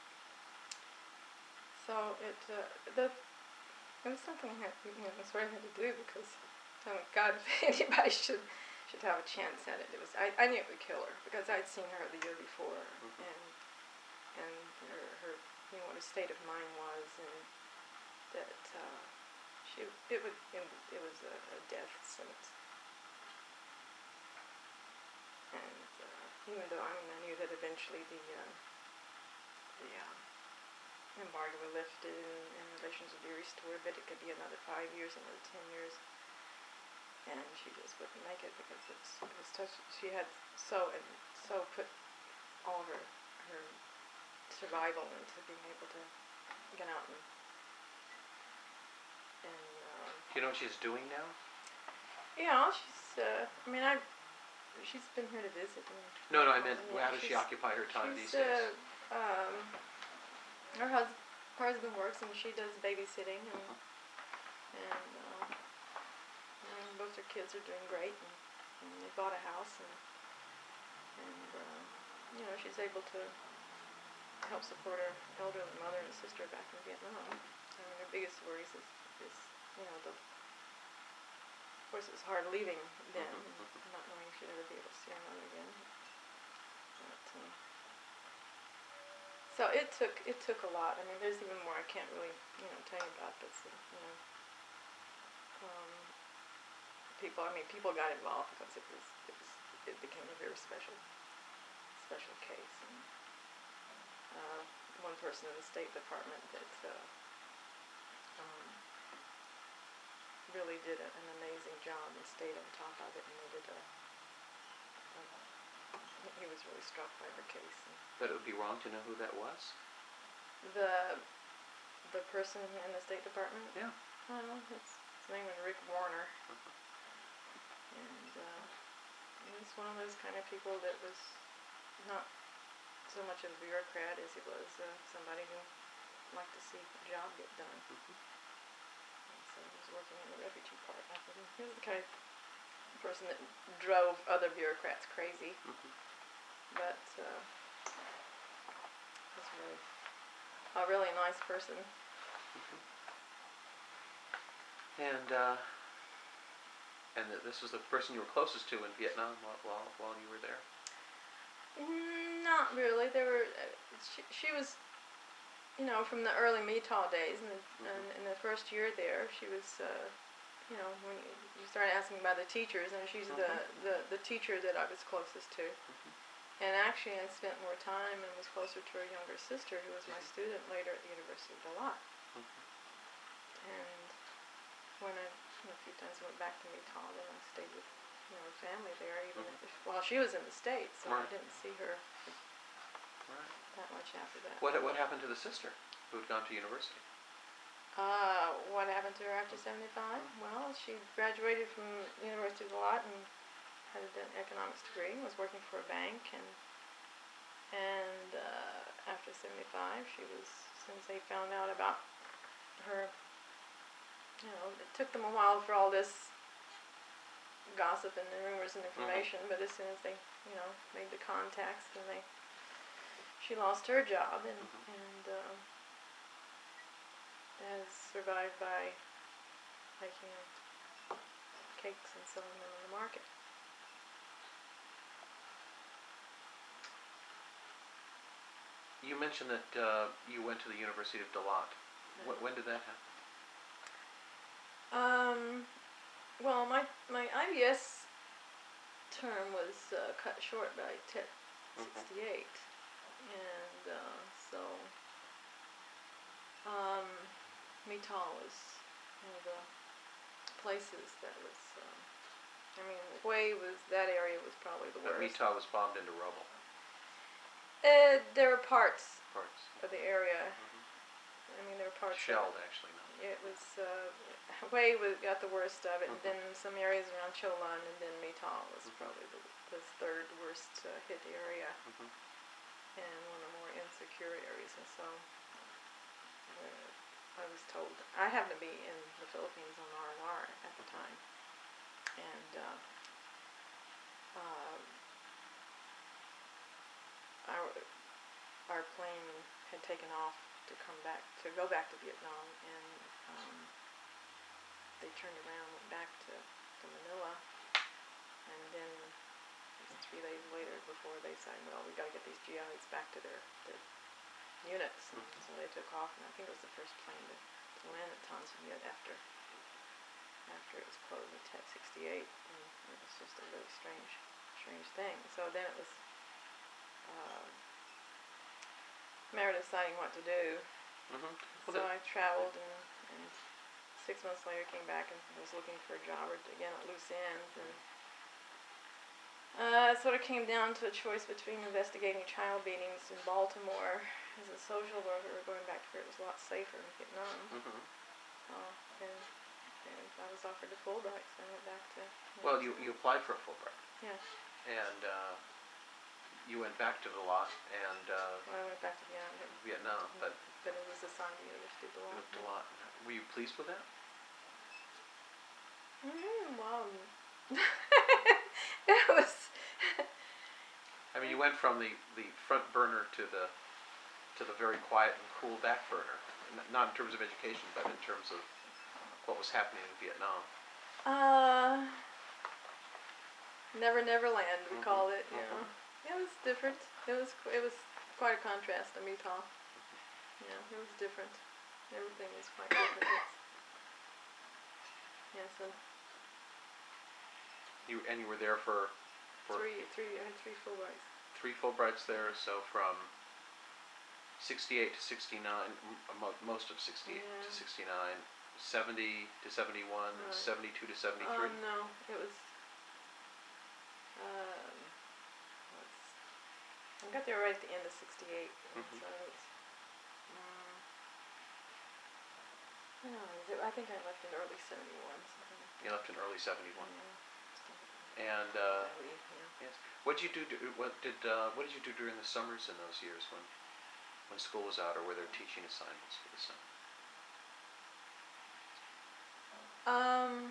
So it uh, the it was something I had, you know, sort of had to do, because oh God, if anybody should should have a chance at it, it was I, I knew it would kill her, because I'd seen her the year before, Mhm. and and her, her you know what her state of mind was, and that uh, she it would it, it was a, a death sentence. And uh, even though I mean I knew that eventually the uh, the uh, embargo were lifted and, and relations would be restored, but it could be another five years, another ten years, and she just wouldn't make it, because it was, it was such, she had so and so put all of her her survival into being able to get out and and um, Do you know what she's doing now? yeah, she's uh, I mean I she's been here to visit. And, No, no, I meant yeah, how does she she's- occupy her time these she's, days? Uh, um, her hus- husband works, and she does babysitting, and Mhm. and, uh, and both her kids are doing great, and, and they bought a house, and and uh, you know, she's able to help support her elderly mother and sister back in Vietnam. I mean, her biggest worries is, is you know, the, of course it was hard leaving then, Mhm, and mhm. not knowing if she'd ever be able to see her mother again. But, um, so it took, it took a lot. I mean, there's even more I can't really, you know, tell you about, but, so, you know, um, people, I mean, people got involved because it was, it was, it became a very special, special case. And, uh, one person in the State Department that, uh, um, really did a, an amazing job and stayed on top of it, and they did a, a he was really struck by her case. And But it would be wrong to know who that was? the the person in the State Department? Yeah. Well, his, his name was Rick Warner, Uh-huh. and uh, he's one of those kind of people that was not so much of a bureaucrat as he was uh, somebody who liked to see a job get done. Mhm. And so he was working in the refugee part. I think he was the kind of person that drove other bureaucrats crazy, Mhm. but uh, was really a really nice person. Mhm. And uh, and th- this was the person you were closest to in Vietnam while while, while you were there. Mm, not really. There were uh, she, she was, you know, from the early Metah days, and, the, Mhm. and in the first year there, she was, uh, you know, when you, you started asking about the teachers, and she's Mhm. the, the the teacher that I was closest to. Mhm. And actually, I spent more time and was closer to her younger sister, who was my Mhm. student later at the University of Dalat. Mhm. And when I, you know, a few times went back to Metah, then I stayed with, you know, her family there, even Mhm. if, while she was in the States, so I Right. didn't see her Right. that much after that. What what happened to the sister who had gone to university? Uh, what happened to her after Mhm. seventy-five? Well, she graduated from the University of Dalat and had an economics degree and was working for a bank, and and uh, after seventy-five, she was, as soon as they found out about her, you know, it took them a while for all this gossip and the rumors and information, but as soon as they, you know, made the contacts, then they, she lost her job and, Mhm. and um, has survived by making cakes and selling them in the market. You mentioned that uh, you went to the University of Dalat. Wh- when did that happen? Um, well, my my I B S term was uh, cut short by T E T sixty-eight, and uh, so um, Metah was one of the places that was. Um, I mean, Hue was that area was probably the But worst. Metah was bombed into rubble. Uh, there were parts Parts. of the area. Mhm. I mean, there were parts. Shelled, actually, not. It was uh, Hue was got the worst of it, Mhm. and then some areas around Cholan, and then Metah was Mhm. probably the, the third worst uh, hit area, Mhm. and one of the more insecure areas. And so, uh, I was told I happened to be in the Philippines on R and R at the time, and uh, uh, our our plane had taken off to come back to go back to Vietnam, and um, they turned around, went back to, to Manila, and then it was three days later before they said, well, we got to get these G Is back to their, their units, and so they took off, and I think it was the first plane to, to land at Tan Son Nhut after after it was closed in T E T sixty-eight, and it was just a really strange strange thing. So then it was uh, a matter of deciding what to do. Mhm. Well, So that- I traveled, and, and six months later came back and was looking for a job again at loose ends, and uh, it sort of came down to a choice between investigating child beatings in Baltimore as a social worker or going back to where it was a lot safer in Vietnam. Mhm. Uh, and, and I was offered a Fulbright, so I went back to. Well, you you applied for a Fulbright. Yeah. And uh, you went back to Dalat and uh, Well, I went back to Vietnam, Vietnam, but but it was assigned to the University of Dalat. Dalat. Were you pleased with that? Mm, well, it was. I mean, you went from the, the front burner to the to the very quiet and cool back burner? N- not in terms of education, but in terms of what was happening in Vietnam. Uh, Never Never Land, we Mhm, called it. You mhm. know, it was different. It was qu- it was quite a contrast to Utah. Yeah, it was different. Everything was quite different. It's, yeah, so You and you were there for for three three I had three Fulbrights. three Fulbrights there, so from sixty-eight to sixty-nine, m- mo- most of sixty-eight Yeah. to sixty-nine, seventy to seventy-one, and Right. seventy-two to Oh seventy-three. no, it was. Um, let's, I got there right at the end of sixty-eight, and Mhm. so it was. Um, no, is it, I think I left in early seventy-one. Something like You left in early that. seventy-one. Yeah. And uh, I leave, yeah. yes, what did you do? du- What did uh, what did you do during the summers in those years when when school was out, or were there teaching assignments for the summer? Um,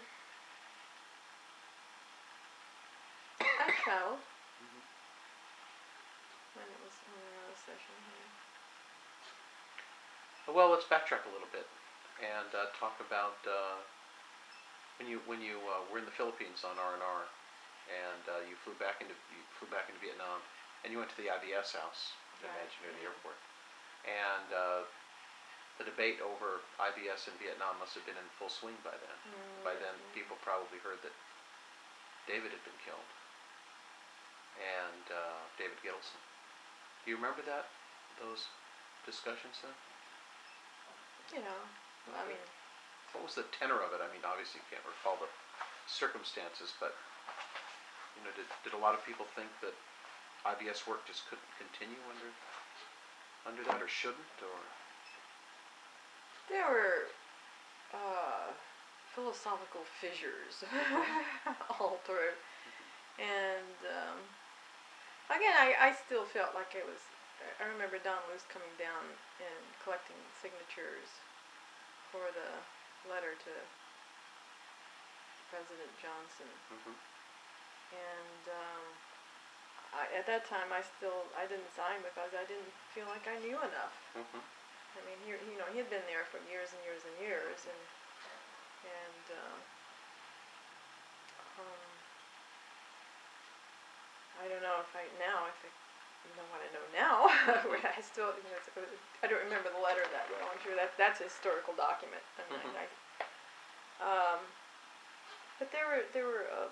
I traveled Mhm. when it was when we were out of session. Yeah. Well, let's backtrack a little bit and uh, talk about uh, when you when you uh, were in the Philippines on R and R, and uh, you flew back into you flew back into Vietnam, and you went to the I B S house, I Right, imagine, near the yeah. airport, and uh, the debate over I B S in Vietnam must have been in full swing by then. Mm, By then, yeah. people probably heard that David had been killed, and uh, David Gittleson. Do you remember that those discussions then? You know, I mean, What was the tenor of it? I mean, obviously you can't recall the circumstances, but you know, did did a lot of people think that I B S work just couldn't continue under under that, or shouldn't, or there were uh, philosophical fissures all through, and um, again, I, I still felt like it was. I remember Don Luce coming down and collecting signatures for the letter to President Johnson, mm-hmm. and um, I, at that time I still I didn't sign because I didn't feel like I knew enough. Mm-hmm. I mean, he you know he had been there for years and years and years, and and um, um, I don't know if I now if I know what I know now. I still you know it's, I don't remember the letter that well. I'm sure that that's a historical document. I mean, Mhm. I, um, but there were there were uh,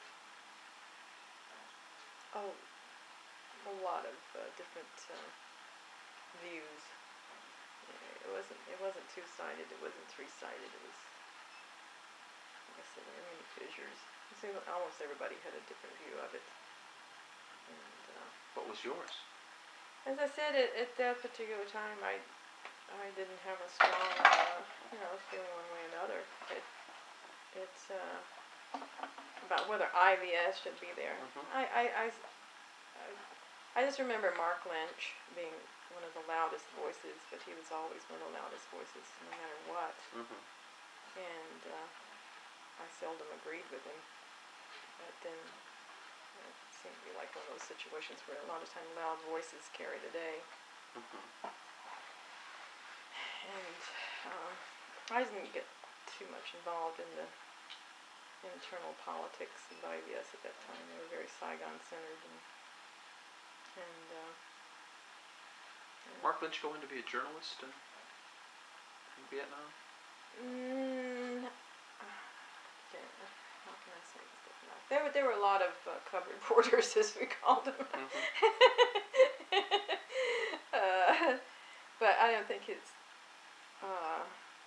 oh a lot of uh, different uh, views. It wasn't it wasn't two sided. It wasn't three sided. It was like I said, there were many fissures. It seemed like almost everybody had a different view of it. And uh, What was yours? as I said, at, at that particular time, I I didn't have a strong uh, you know feeling one way or another. It it's uh, about whether I B S should be there. Mhm. I, I, I, I, I just remember Mark Lynch being one of the loudest voices, but he was always one of the loudest voices, no matter what. Mm-hmm. And uh, I seldom agreed with him. But then it seemed to be like one of those situations where a lot of time loud voices carry the day. Mm-hmm. And um, I didn't get too much involved in the internal politics of I B S at that time. They were very Saigon centered, and and, uh, and Mark Lynch going to be a journalist in, in Vietnam? Mm, okay, how can I say this different? There were there were a lot of uh, cub reporters, as we called them. Mm-hmm. uh, but I don't think his. Uh,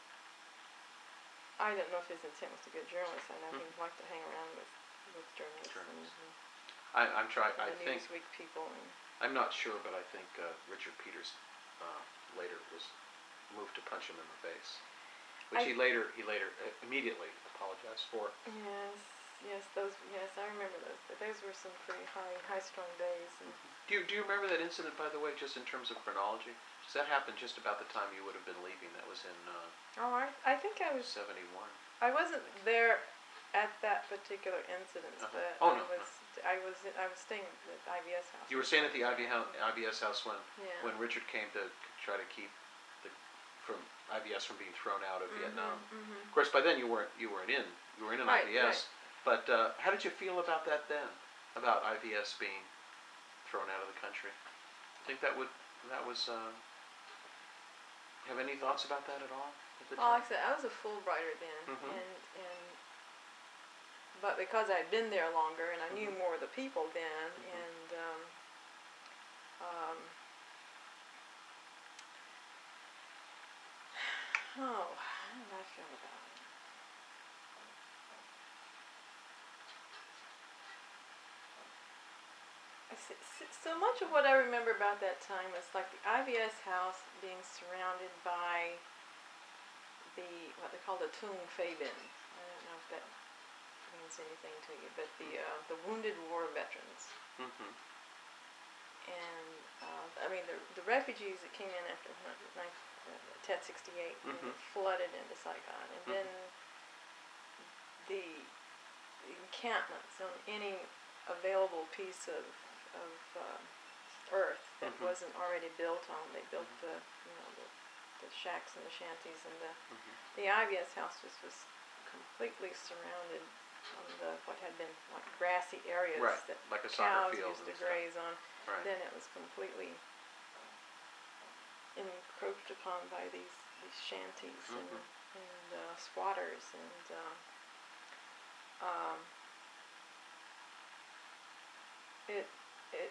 I don't know if his intent was to be a journalist. I know Mhm. he liked to hang around with with journalists, Journalists. and, I, I'm trying. and I the think Newsweek people. And, I'm not sure, but I think uh, Richard Peters uh, later was moved to punch him in the face, which I- he later he later uh, immediately apologized for. yes, yes, those. Yes, I remember those. But those were some pretty high high strung days. And, Do you do you remember that incident, by the way, just in terms of chronology? Does that happen just about the time you would have been leaving? That was in uh, oh, I I think I was. seventy-one. I wasn't there at that particular incident, Uh-huh. but Oh, I no, was I was I was staying at the I B S house. You were staying at the I B S house when Yeah. when Richard came to try to keep the from I B S from being thrown out of Mhm, Vietnam. mhm. Of course, by then you weren't you weren't in you were in an Right, I B S. But uh, how did you feel about that then? About I B S being thrown out of the country? Think that would that was. Uh, have any thoughts about that at all at the Well, time? like I said, I was a Fulbrighter then, Mhm. and and but because I'd been there longer and I knew Mhm. more of the people then, Mhm. and um, um, oh, how did I feel about it? I see, see- so much of what I remember about that time was like the I B S house being surrounded by the what they call the Tung Phe Bin. I don't know if that means anything to you, but the uh, the wounded war veterans. Mhm. And uh, I mean the the refugees that came in after Tet sixty-eight Mhm. flooded into Saigon, and Mhm. then the encampments on any available piece of of uh, earth that Mhm. wasn't already built on. They built Mhm. the you know the, the shacks and the shanties, and the Mhm. the I B S house just was completely surrounded on the what had been like grassy areas Right, that like a soccer cows field used and to stuff. graze on. Right. Then it was completely encroached upon by these these shanties Mhm. and and uh, squatters, and uh, um, it it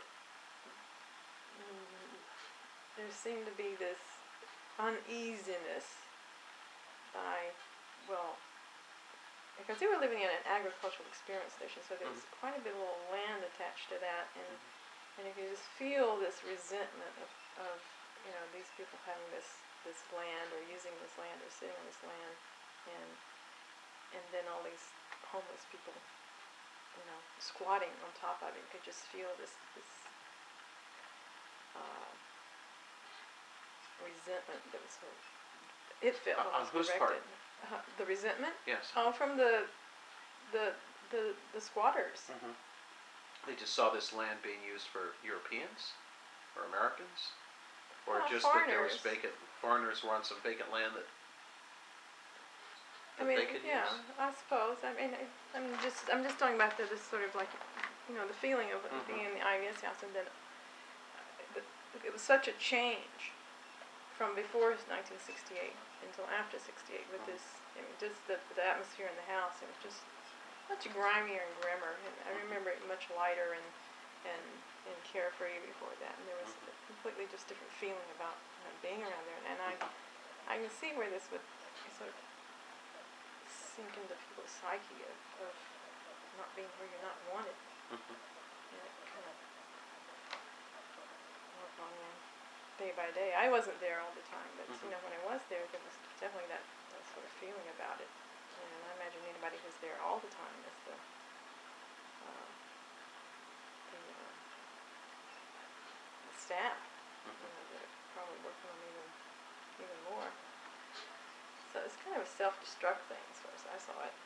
mm, there seemed to be this uneasiness by well because they were living in an agricultural experience station, so there was Mhm. quite a bit of little land attached to that, and Mhm. and you could just feel this resentment of, of you know these people having this this land or using this land or sitting on this land, and and then all these homeless people, you know, squatting on top of it. You could just feel this this uh, resentment that was sort of, it felt Uh, on was whose part? directed. Uh, the resentment, Yes. oh, from the the the the squatters. Mhm. They just saw this land being used for Europeans or Americans, or Well, just that there was foreigners. vacant foreigners were on some vacant land that, I that mean, they could yeah, use. I suppose. I mean, I, I'm just, I'm just talking about the, this sort of like, you know, the feeling of Mhm. being in the I B S house, and then uh, it was such a change from before nineteen sixty-eight until after sixty-eight with Mhm. this, I mean, just the, the atmosphere in the house. It was just much grimier and grimmer. And I Mhm. remember it much lighter and and and carefree before that. And there was Mhm. a completely just different feeling about you know, being around there. And I, I can see where this would sort of sink into people's psyche of, of not being where you're not wanted. Mhm. And it kind of worked on me day by day. I wasn't there all the time, but Mhm. you know when I was there, there was definitely that, that sort of feeling about it. And I imagine anybody who's there all the time is the uh, the, uh, the staff, you Mhm. know, that are probably working on even even more. So it's kind of a self-destruct thing as far as I saw it.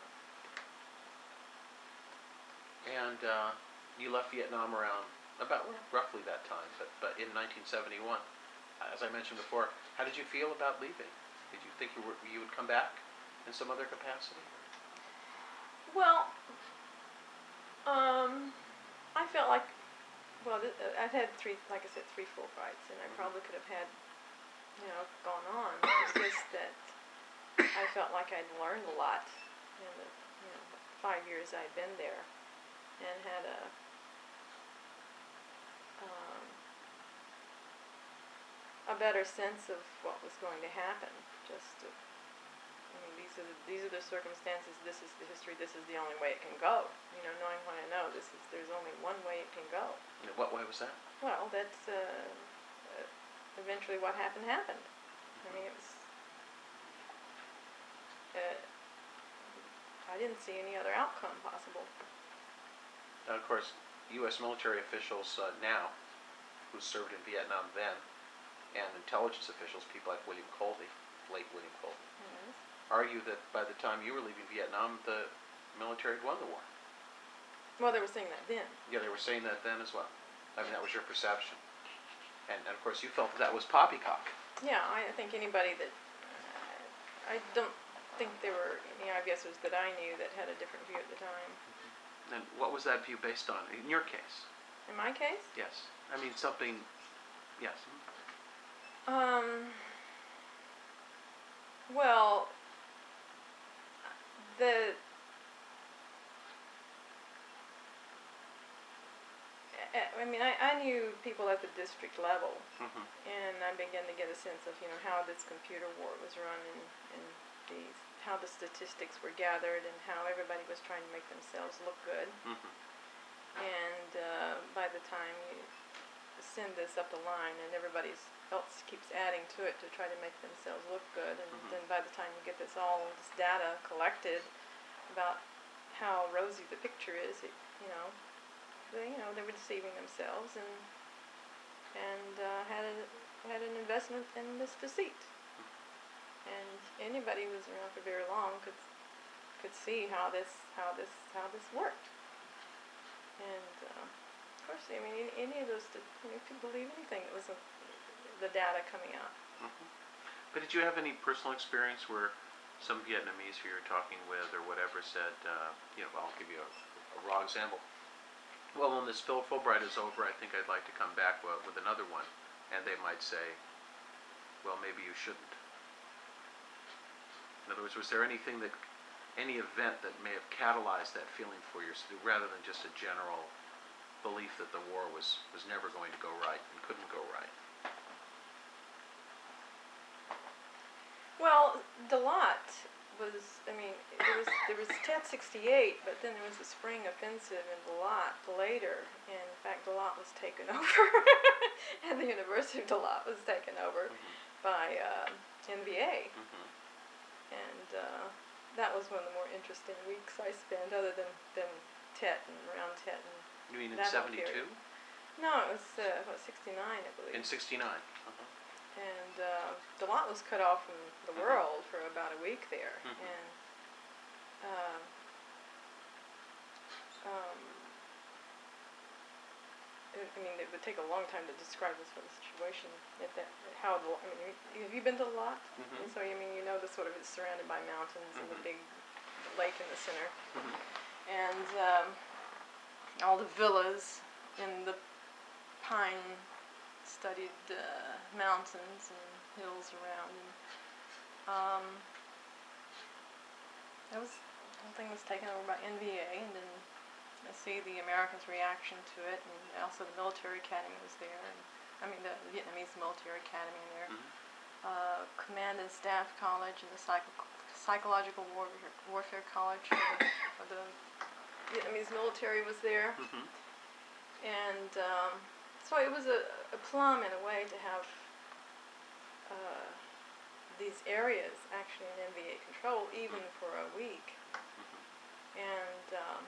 And uh, you left Vietnam around about roughly that time, but but in nineteen seventy-one, as I mentioned before, how did you feel about leaving? Did you think you were you would come back in some other capacity? Well, um, I felt like, well, th- uh, I've had three, like I said, three full fights, and I Mhm. probably could have had, you know, gone on. It's just that I felt like I'd learned a lot in the, you know, five years I'd been there, and had a, um, a better sense of what was going to happen. Just, to, I mean, these are the, these are the circumstances. This is the history. This is the only way it can go. You know, knowing what I know, this is there's only one way it can go. In what way was that? Well, that's uh, uh, eventually what happened happened. I mean, it was. Uh, I didn't see any other outcome possible. And of course, U S military officials uh, now, who served in Vietnam then, and intelligence officials, people like William Colby, late William Colby, Yes. argue that by the time you were leaving Vietnam, the military had won the war. Well, they were saying that then. Yeah, they were saying that then as well. I mean, that was your perception. And, and of course, you felt that that was poppycock. Yeah, I think anybody that, uh, I don't think there were any eyewitnesses that I knew that had a different view at the time. And what was that view based on, in your case? In my case? Yes. I mean, something, yes. Um, well, the, I mean, I, I knew people at the district level, Mm-hmm. and I began to get a sense of, you know, how this computer war was run, and, and these, how the statistics were gathered, and how everybody was trying to make themselves look good. Mm-hmm. And uh, by the time you send this up the line, and everybody else keeps adding to it to try to make themselves look good, and Mhm. then by the time you get this all this data collected about how rosy the picture is, it, you know, they you know they were deceiving themselves, and and uh, had a, had an investment in this deceit. And anybody who was around for very long could could see how this how this how this worked. And uh, of course, I mean, any, any of those, you, know, you could believe anything that was a, the data coming out. Mm-hmm. But did you have any personal experience where some Vietnamese who you're talking with or whatever said, uh, you know, I'll give you a, a raw example. Well, when this Phil Fulbright is over, I think I'd like to come back with, with another one. And they might say, well, maybe you shouldn't. In other words, was there anything that, any event that may have catalyzed that feeling for you, rather than just a general belief that the war was, was never going to go right and couldn't go right? Well, Dalat was, I mean, there was there was Tet sixty-eight, but then there was the spring offensive in Dalat later, and in fact Dalat was taken over, and the University of Dalat was taken over Mm-hmm. by uh, N V A, Mm-hmm. and uh, that was one of the more interesting weeks I spent, other than, than Tet and around Tet. And You mean in that whole seventy-two? period. No, it was uh, what, sixty-nine, I believe. In sixty-nine. Uh-huh. And uh, Dalat was cut off from the Mhm. world for about a week there, Mhm. and uh, um, it, I mean, it would take a long time to describe this sort of situation. At that, how the, I mean, have you been to Dalat? Mhm. And so I mean, you know, the sort of it's surrounded by mountains and the Mhm. big lake in the center, Mhm. and um, all the villas in the pine studied uh, mountains and hills around, and um, that was the whole thing was taken over by N V A, and then I see the Americans' reaction to it, and also the military academy was there, and I mean the Vietnamese military academy there, Mhm. uh, command and staff college, and the psycho- psychological warfare, warfare college for the, for the Vietnamese military was there. Mhm. And um, so it was a, a plum in a way to have uh, these areas actually in N V A control, even Mhm. for a week. Mhm. And um,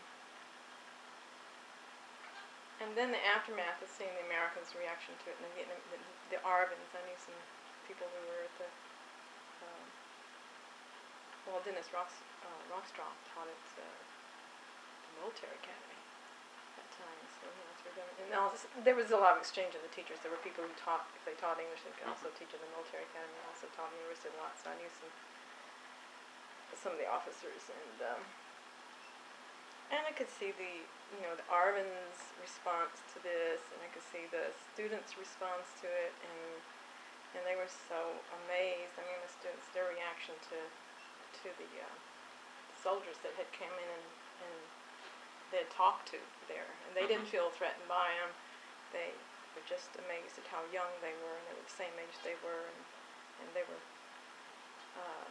and then the aftermath of seeing the Americans' reaction to it, and the, Vietnam, the, the Arvins. I knew some people who were at the um, well, Dennis Rocks, uh, Rockstraw taught at uh, the military academy at that time, so you know, through them. And also, there was a lot of exchange in the teachers. There were people who taught, if they taught English, they could also Mhm. teach at the military academy. I also taught at the University of Lot, so I knew some some of the officers, and um, and I could see the you know the Arvins' response to this, and I could see the students' response to it, and and they were so amazed. I mean, the students, their reaction to to the uh, soldiers that had come in and, and they had talked to there, and they didn't Mhm. feel threatened by them. They were just amazed at how young they were, and they were the same age they were, and, and they were, uh,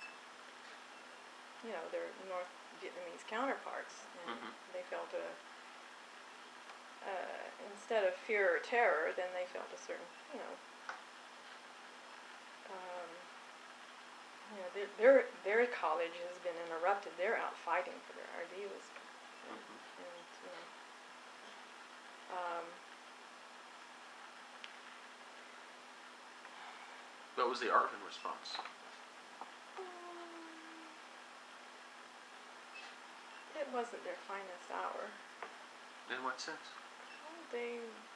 you know, their North Vietnamese counterparts, and Mhm. they felt a, uh, instead of fear or terror, then they felt a certain, you know, um, you know, their, their their college has been interrupted. They're out fighting for their ideals, and, Mhm. and you know, um, What was the Arvin response? wasn't their finest hour. In what sense? Well, they,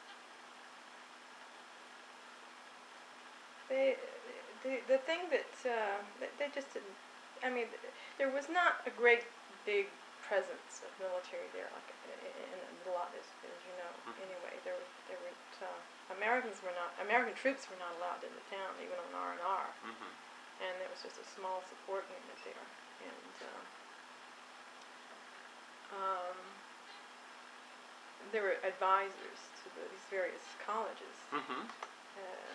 they, the the thing that uh, they, they just didn't. I mean, there was not a great big presence of military there, like in, in a lot, as, as you know. Mm-hmm. Anyway, there were there were uh, Americans were not American troops were not allowed in the town, even on R and R. Mm-hmm. And there was just a small support unit there, and. Uh, Um, there were advisors to the, these various colleges, Mm-hmm. uh,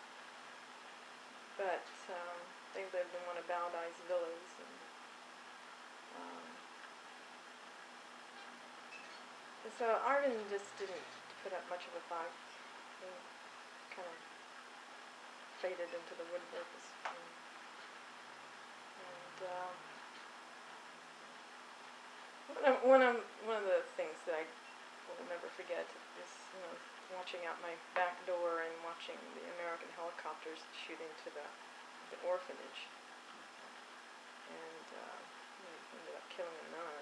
but um, they lived in one of Valdai's villas, and, um, and so Arvin just didn't put up much of a fight. He kind of faded into the woodworks, and, and uh, One of one of the things that I will never forget is, you know, watching out my back door and watching the American helicopters shoot into the, the orphanage, and uh, you know, ended up killing a nun,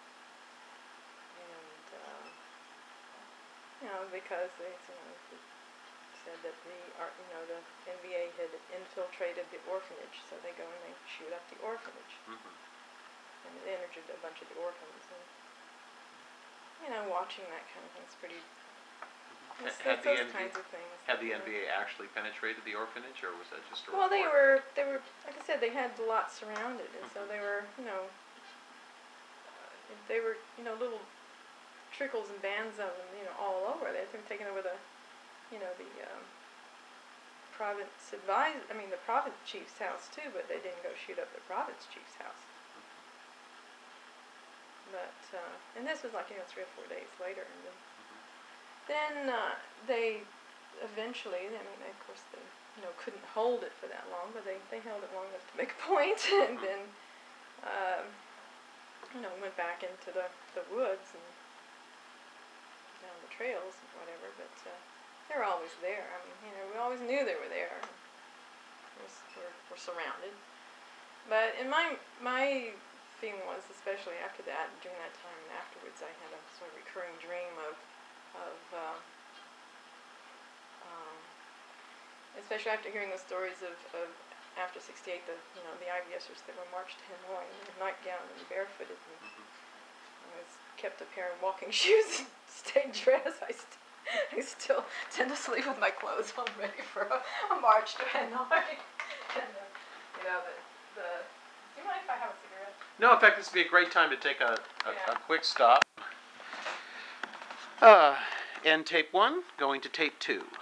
and uh, you know, because they, you know, they said that the art, you know, the N V A had infiltrated the orphanage, so they go and they shoot up the orphanage. Mm-hmm. And it injured a bunch of the orphans, and you know, watching that kind of thing is pretty. Mm-hmm. It's, Had it's the those N B A, kinds of things. had the you N know. B A actually penetrated the orphanage, or was that just a Well, report? they were they were like I said, they had the lot surrounded, and Mm-hmm. so they were, you know, uh, they were, you know, little trickles and bands of them, you know, all over. They'd been taken over the, you know, the um, province advis I mean, the province chief's house too, but they didn't go shoot up the province chief's house. But, uh, and this was like, you know, three or four days later. And then, Mm-hmm. then uh, they eventually, I mean, of course, they, you know, couldn't hold it for that long, but they, they held it long enough to make a point, and Mm-hmm. then, um, you know, went back into the, the woods and down the trails and whatever, but uh, they were always there. I mean, you know, we always knew they were there. We were, were surrounded. But in my, my feeling was, especially after that, during that time and afterwards, I had a sort of recurring dream of, of uh, um, especially after hearing the stories of, of after sixty-eight, the you know the I V Sers that were marched to Hanoi in their nightgown and barefooted, and Mm-hmm. I was kept a pair of walking shoes and stayed dressed. I, st- I still tend to sleep with my clothes on, ready for a, a march to Hanoi. and, uh, you know the the. Do you mind if I have a cigarette? No, in fact, this would be a great time to take a, a, Yeah. a quick stop. Uh, end tape one, going to tape two.